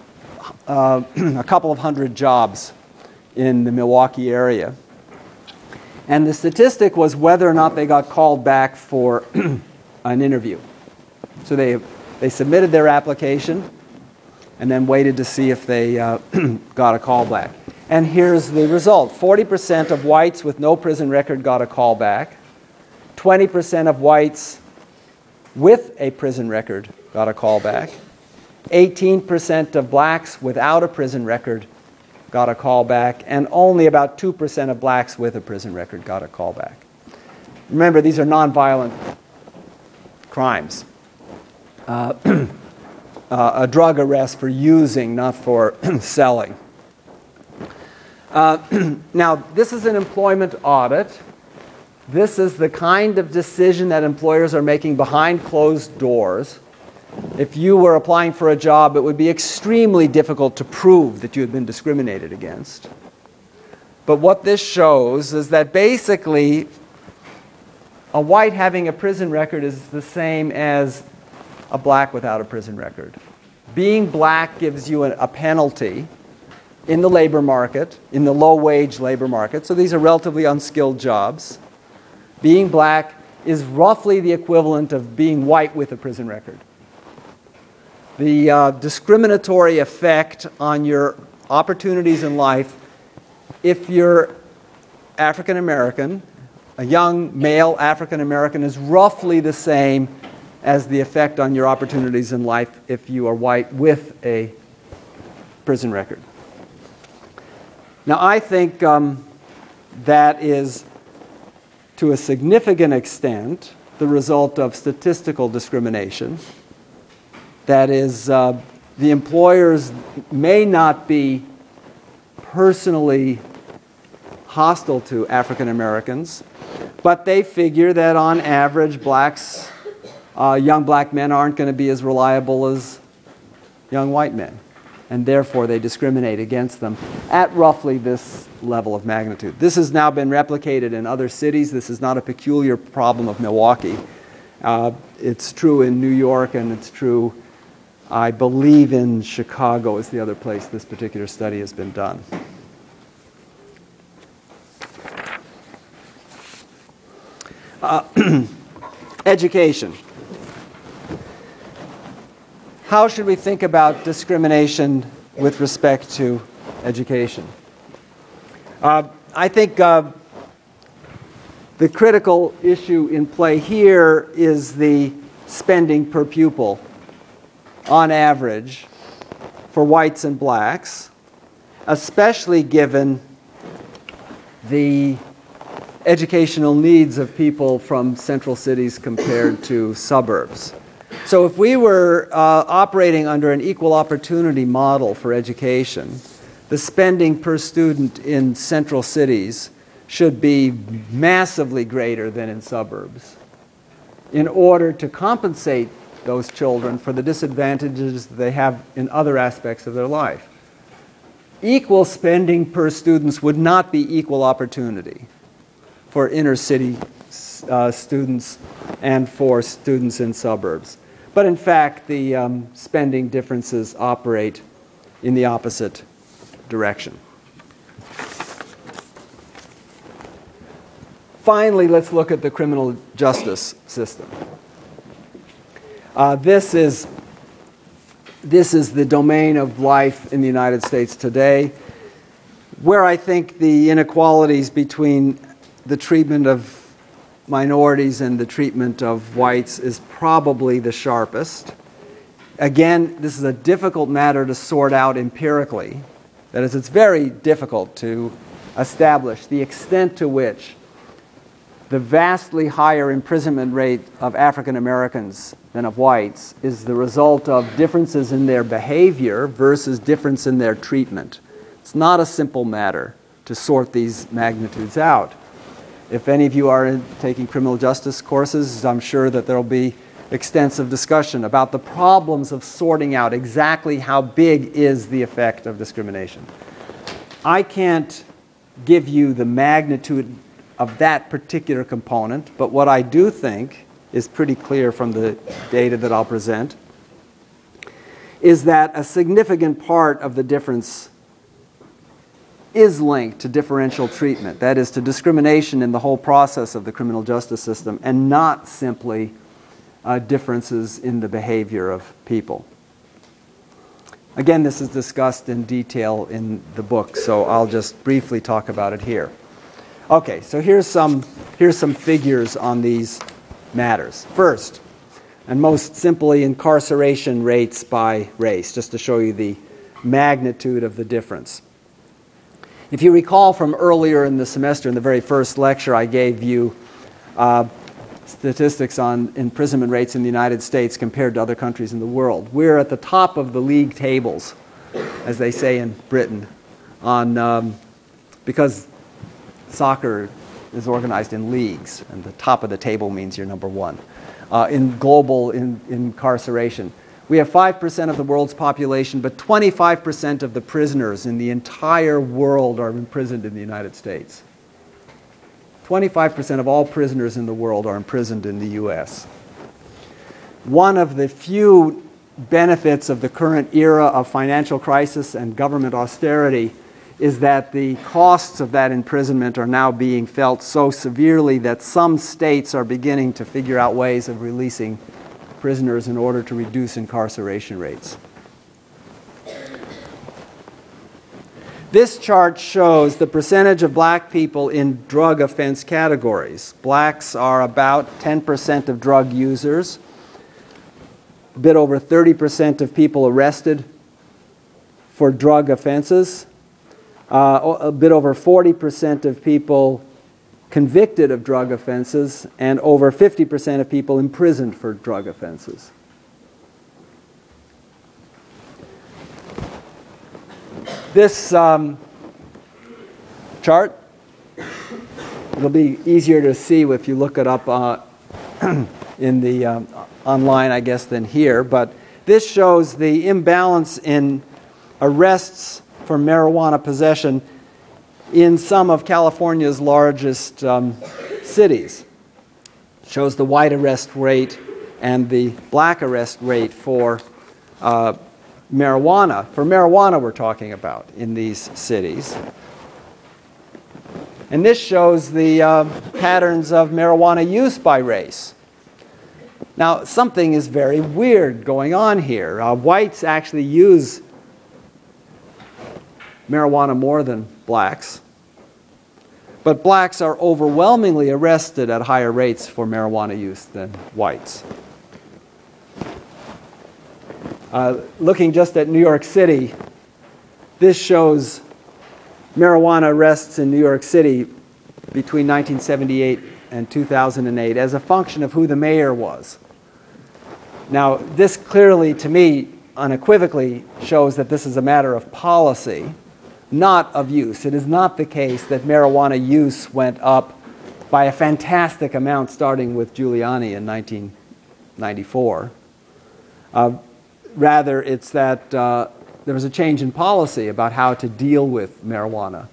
a couple of hundred jobs in the Milwaukee area. And the statistic was whether or not they got called back for an interview. So they submitted their application and then waited to see if they got a call back. And here's the result. 40% of whites with no prison record got a call back. 20% of whites with a prison record got a call back. 18% of blacks without a prison record got a call back. And only about 2% of blacks with a prison record got a call back. Remember, these are nonviolent crimes. A drug arrest for using, not for selling. Now, this is an employment audit. This is the kind of decision that employers are making behind closed doors. If you were applying for a job, it would be extremely difficult to prove that you had been discriminated against. But what this shows is that basically a white having a prison record is the same as a black without a prison record. Being black gives you a penalty in the labor market, in the low-wage labor market. So these are relatively unskilled jobs. Being black is roughly the equivalent of being white with a prison record. The discriminatory effect on your opportunities in life, if you're African American, a young male African American, is roughly the same as the effect on your opportunities in life if you are white with a prison record. Now, I think that is, to a significant extent, the result of statistical discrimination. That is, the employers may not be personally hostile to African Americans, but they figure that on average, young black men aren't going to be as reliable as young white men, and therefore they discriminate against them at roughly this level of magnitude. This has now been replicated in other cities. This is not a peculiar problem of Milwaukee. It's true in New York, and it's true, I believe, in Chicago is the other place this particular study has been done. Education. How should we think about discrimination with respect to education? I think the critical issue in play here is the spending per pupil on average for whites and blacks, especially given the educational needs of people from central cities compared to suburbs. So if we were operating under an equal opportunity model for education, the spending per student in central cities should be massively greater than in suburbs in order to compensate those children for the disadvantages they have in other aspects of their life. Equal spending per students would not be equal opportunity for inner city students and for students in suburbs. But in fact, the spending differences operate in the opposite direction. Finally, let's look at the criminal justice system. This is the domain of life in the United States today, where I think the inequalities between the treatment of minorities and the treatment of whites is probably the sharpest. Again, this is a difficult matter to sort out empirically. That is, it's very difficult to establish the extent to which the vastly higher imprisonment rate of African Americans than of whites is the result of differences in their behavior versus difference in their treatment. It's not a simple matter to sort these magnitudes out. If any of you are taking criminal justice courses, I'm sure that there will be extensive discussion about the problems of sorting out exactly how big is the effect of discrimination. I can't give you the magnitude of that particular component, but what I do think is pretty clear from the data that I'll present is that a significant part of the difference is linked to differential treatment, that is, to discrimination in the whole process of the criminal justice system, and not simply differences in the behavior of people. Again, this is discussed in detail in the book, so I'll just briefly talk about it here. Okay, so here's some figures on these matters. First, and most simply, incarceration rates by race, just to show you the magnitude of the difference. If you recall from earlier in the semester, in the very first lecture, I gave you statistics on imprisonment rates in the United States compared to other countries in the world. We're at the top of the league tables, as they say in Britain, on because soccer is organized in leagues, and the top of the table means you're number one. In global incarceration, we have 5% of the world's population, but 25% of the prisoners in the entire world are imprisoned in the United States. 25% of all prisoners in the world are imprisoned in the U.S. One of the few benefits of the current era of financial crisis and government austerity is that the costs of that imprisonment are now being felt so severely that some states are beginning to figure out ways of releasing prisoners in order to reduce incarceration rates. This chart shows the percentage of black people in drug offense categories. Blacks are about 10% of drug users, a bit over 30% of people arrested for drug offenses, a bit over 40% of people convicted of drug offenses, and over 50% of people imprisoned for drug offenses. This chart will be easier to see if you look it up in the online, I guess, than here. But this shows the imbalance in arrests for marijuana possession in some of California's largest cities. It shows the white arrest rate and the black arrest rate for marijuana. For marijuana we're talking about in these cities. And this shows the patterns of marijuana use by race. Now, something is very weird going on here. Whites actually use marijuana more than blacks. But blacks are overwhelmingly arrested at higher rates for marijuana use than whites. Looking just at New York City, this shows marijuana arrests in New York City between 1978 and 2008 as a function of who the mayor was. Now, this clearly, to me, unequivocally shows that this is a matter of policy, not of use. It is not the case that marijuana use went up by a fantastic amount starting with Giuliani in 1994. Rather, it's that there was a change in policy about how to deal with marijuana.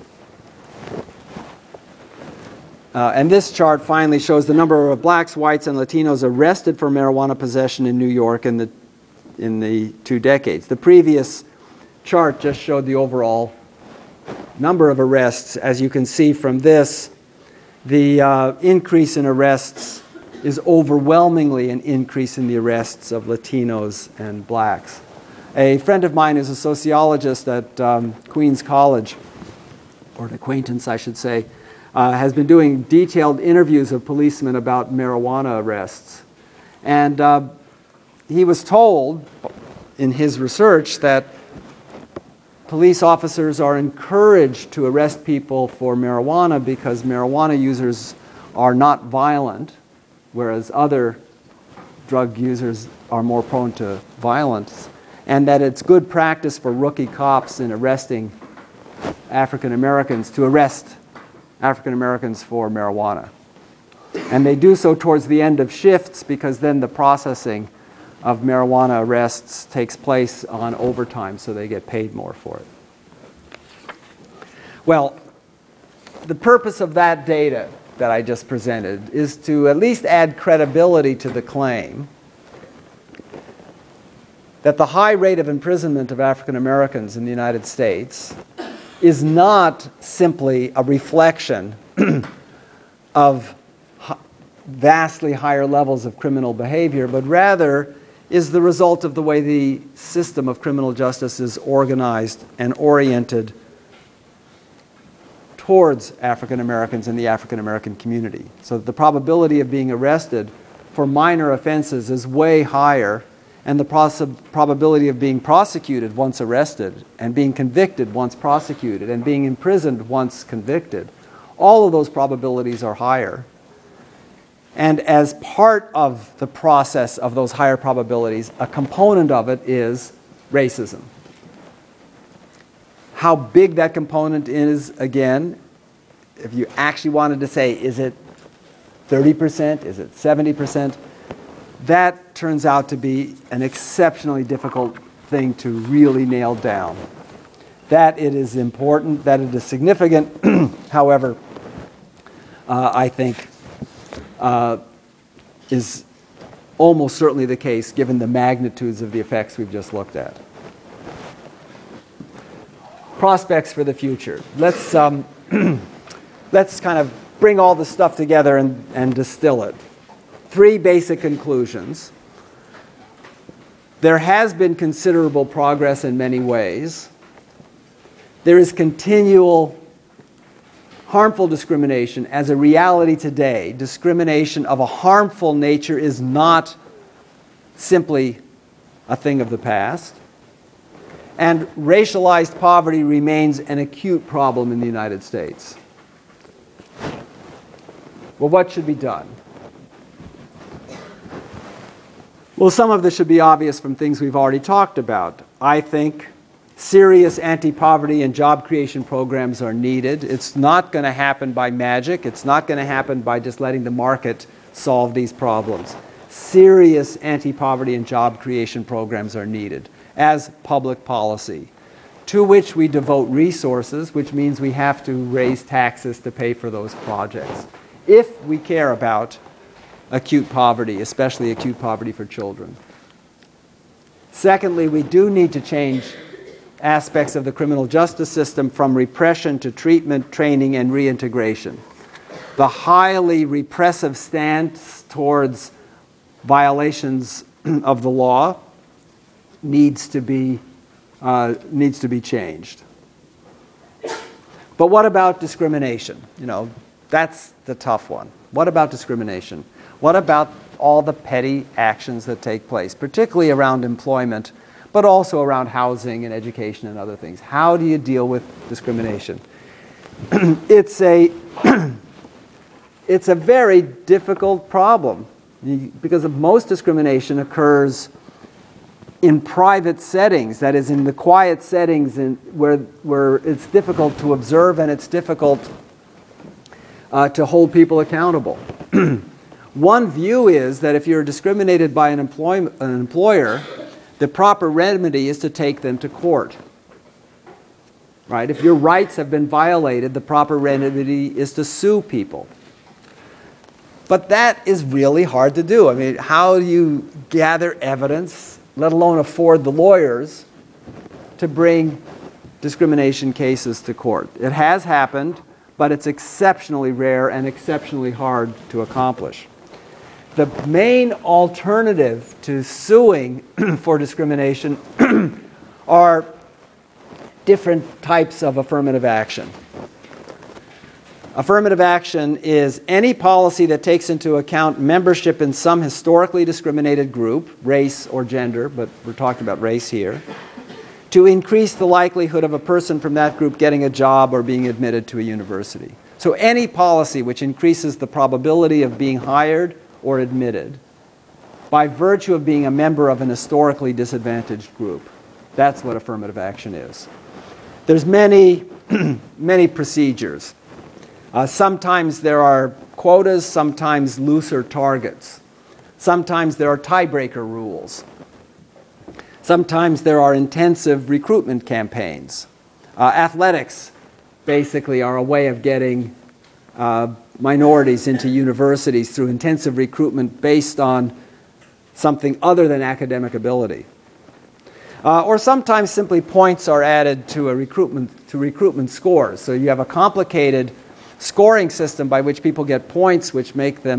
And this chart finally shows the number of blacks, whites, and Latinos arrested for marijuana possession in New York in the 2 decades. The previous chart just showed the overall number of arrests. As you can see from this, the increase in arrests is overwhelmingly an increase in the arrests of Latinos and blacks. A friend of mine who's a sociologist at Queens College, or an acquaintance I should say, has been doing detailed interviews of policemen about marijuana arrests. And he was told in his research that police officers are encouraged to arrest people for marijuana because marijuana users are not violent, whereas other drug users are more prone to violence, and that it's good practice for rookie cops in arresting African Americans to arrest African Americans for marijuana. And they do so towards the end of shifts because then the processing of marijuana arrests takes place on overtime, so they get paid more for it. Well, the purpose of that data that I just presented is to at least add credibility to the claim that the high rate of imprisonment of African Americans in the United States is not simply a reflection of vastly higher levels of criminal behavior, but rather is the result of the way the system of criminal justice is organized and oriented towards African Americans and the African American community. So the probability of being arrested for minor offenses is way higher, and the probability of being prosecuted once arrested, and being convicted once prosecuted, and being imprisoned once convicted, all of those probabilities are higher. And as part of the process of those higher probabilities, a component of it is racism. How big that component is, again, if you actually wanted to say, is it 30%? Is it 70%? That turns out to be an exceptionally difficult thing to really nail down. That it is important, that it is significant, however, I think is almost certainly the case given the magnitudes of the effects we've just looked at. Prospects for the future. Let's kind of bring all this stuff together and distill it. 3 basic conclusions. There has been considerable progress in many ways. There is continual harmful discrimination as a reality today. Discrimination of a harmful nature is not simply a thing of the past. And racialized poverty remains an acute problem in the United States. Well, what should be done? Well, some of this should be obvious from things we've already talked about. I think serious anti-poverty and job creation programs are needed. It's not going to happen by magic. It's not going to happen by just letting the market solve these problems. Serious anti-poverty and job creation programs are needed as public policy, to which we devote resources, which means we have to raise taxes to pay for those projects, if we care about acute poverty, especially acute poverty for children. Secondly, we do need to change aspects of the criminal justice system from repression to treatment, training, and reintegration. The highly repressive stance towards violations of the law needs to be changed. But what about discrimination? That's the tough one. What about discrimination? What about all the petty actions that take place, particularly around employment, but also around housing and education and other things? How do you deal with discrimination? It's a very difficult problem because most discrimination occurs in private settings, that is, in the quiet settings where it's difficult to observe and it's difficult to hold people accountable. One view is that if you're discriminated by an employer, the proper remedy is to take them to court. Right? If your rights have been violated, the proper remedy is to sue people. But that is really hard to do. I mean, how do you gather evidence, let alone afford the lawyers, to bring discrimination cases to court? It has happened, but it's exceptionally rare and exceptionally hard to accomplish. The main alternative to suing for discrimination are different types of affirmative action. Affirmative action is any policy that takes into account membership in some historically discriminated group, race or gender, but we're talking about race here, to increase the likelihood of a person from that group getting a job or being admitted to a university. So any policy which increases the probability of being hired or admitted by virtue of being a member of an historically disadvantaged group. That's what affirmative action is. There's many procedures. Sometimes there are quotas, sometimes looser targets. Sometimes there are tiebreaker rules. Sometimes there are intensive recruitment campaigns. Athletics basically are a way of getting minorities into universities through intensive recruitment based on something other than academic ability. Or sometimes simply points are added to recruitment scores. So you have a complicated scoring system by which people get points which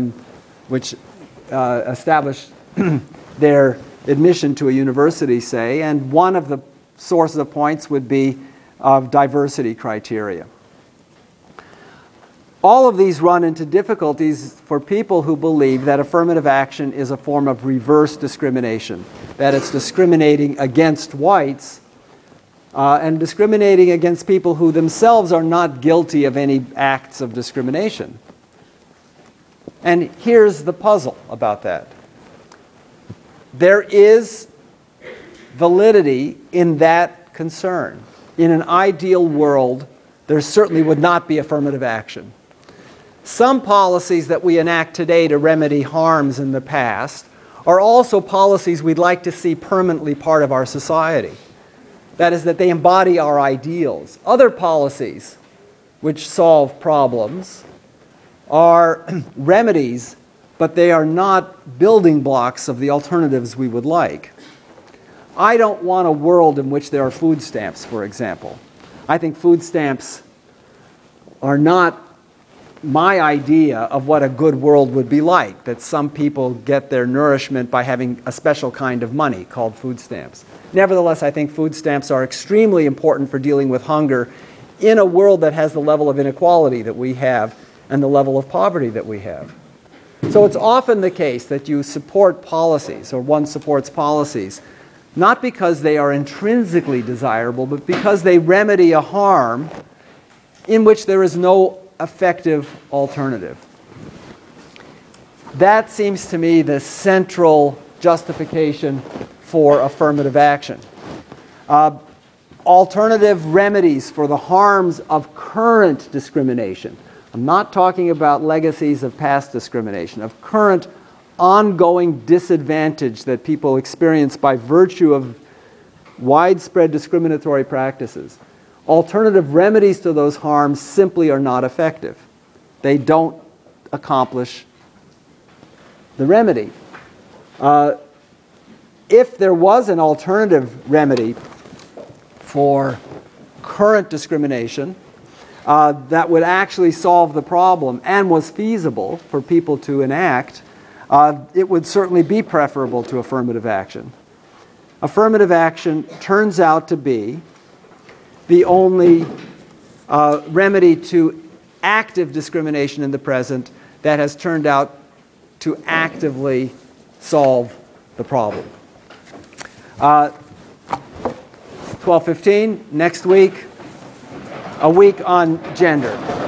establish their admission to a university, say, and one of the sources of points would be of diversity criteria. All of these run into difficulties for people who believe that affirmative action is a form of reverse discrimination, that it's discriminating against whites and discriminating against people who themselves are not guilty of any acts of discrimination. And here's the puzzle about that. There is validity in that concern. in an ideal world, there certainly would not be affirmative action. Some policies that we enact today to remedy harms in the past are also policies we'd like to see permanently part of our society. That is, that they embody our ideals. Other policies which solve problems are remedies, but they are not building blocks of the alternatives we would like. I don't want a world in which there are food stamps, for example. I think food stamps are not my idea of what a good world would be like, that some people get their nourishment by having a special kind of money called food stamps. Nevertheless, I think food stamps are extremely important for dealing with hunger in a world that has the level of inequality that we have and the level of poverty that we have. So it's often the case that you support policies, or one supports policies, not because they are intrinsically desirable, but because they remedy a harm in which there is no effective alternative. That seems to me the central justification for affirmative action. Alternative remedies for the harms of current discrimination. I'm not talking about legacies of past discrimination, of current ongoing disadvantage that people experience by virtue of widespread discriminatory practices. Alternative remedies to those harms simply are not effective. They don't accomplish the remedy. If there was an alternative remedy for current discrimination that would actually solve the problem and was feasible for people to enact, it would certainly be preferable to affirmative action. Affirmative action turns out to be the only remedy to active discrimination in the present that has turned out to actively solve the problem. 12:15, next week, a week on gender.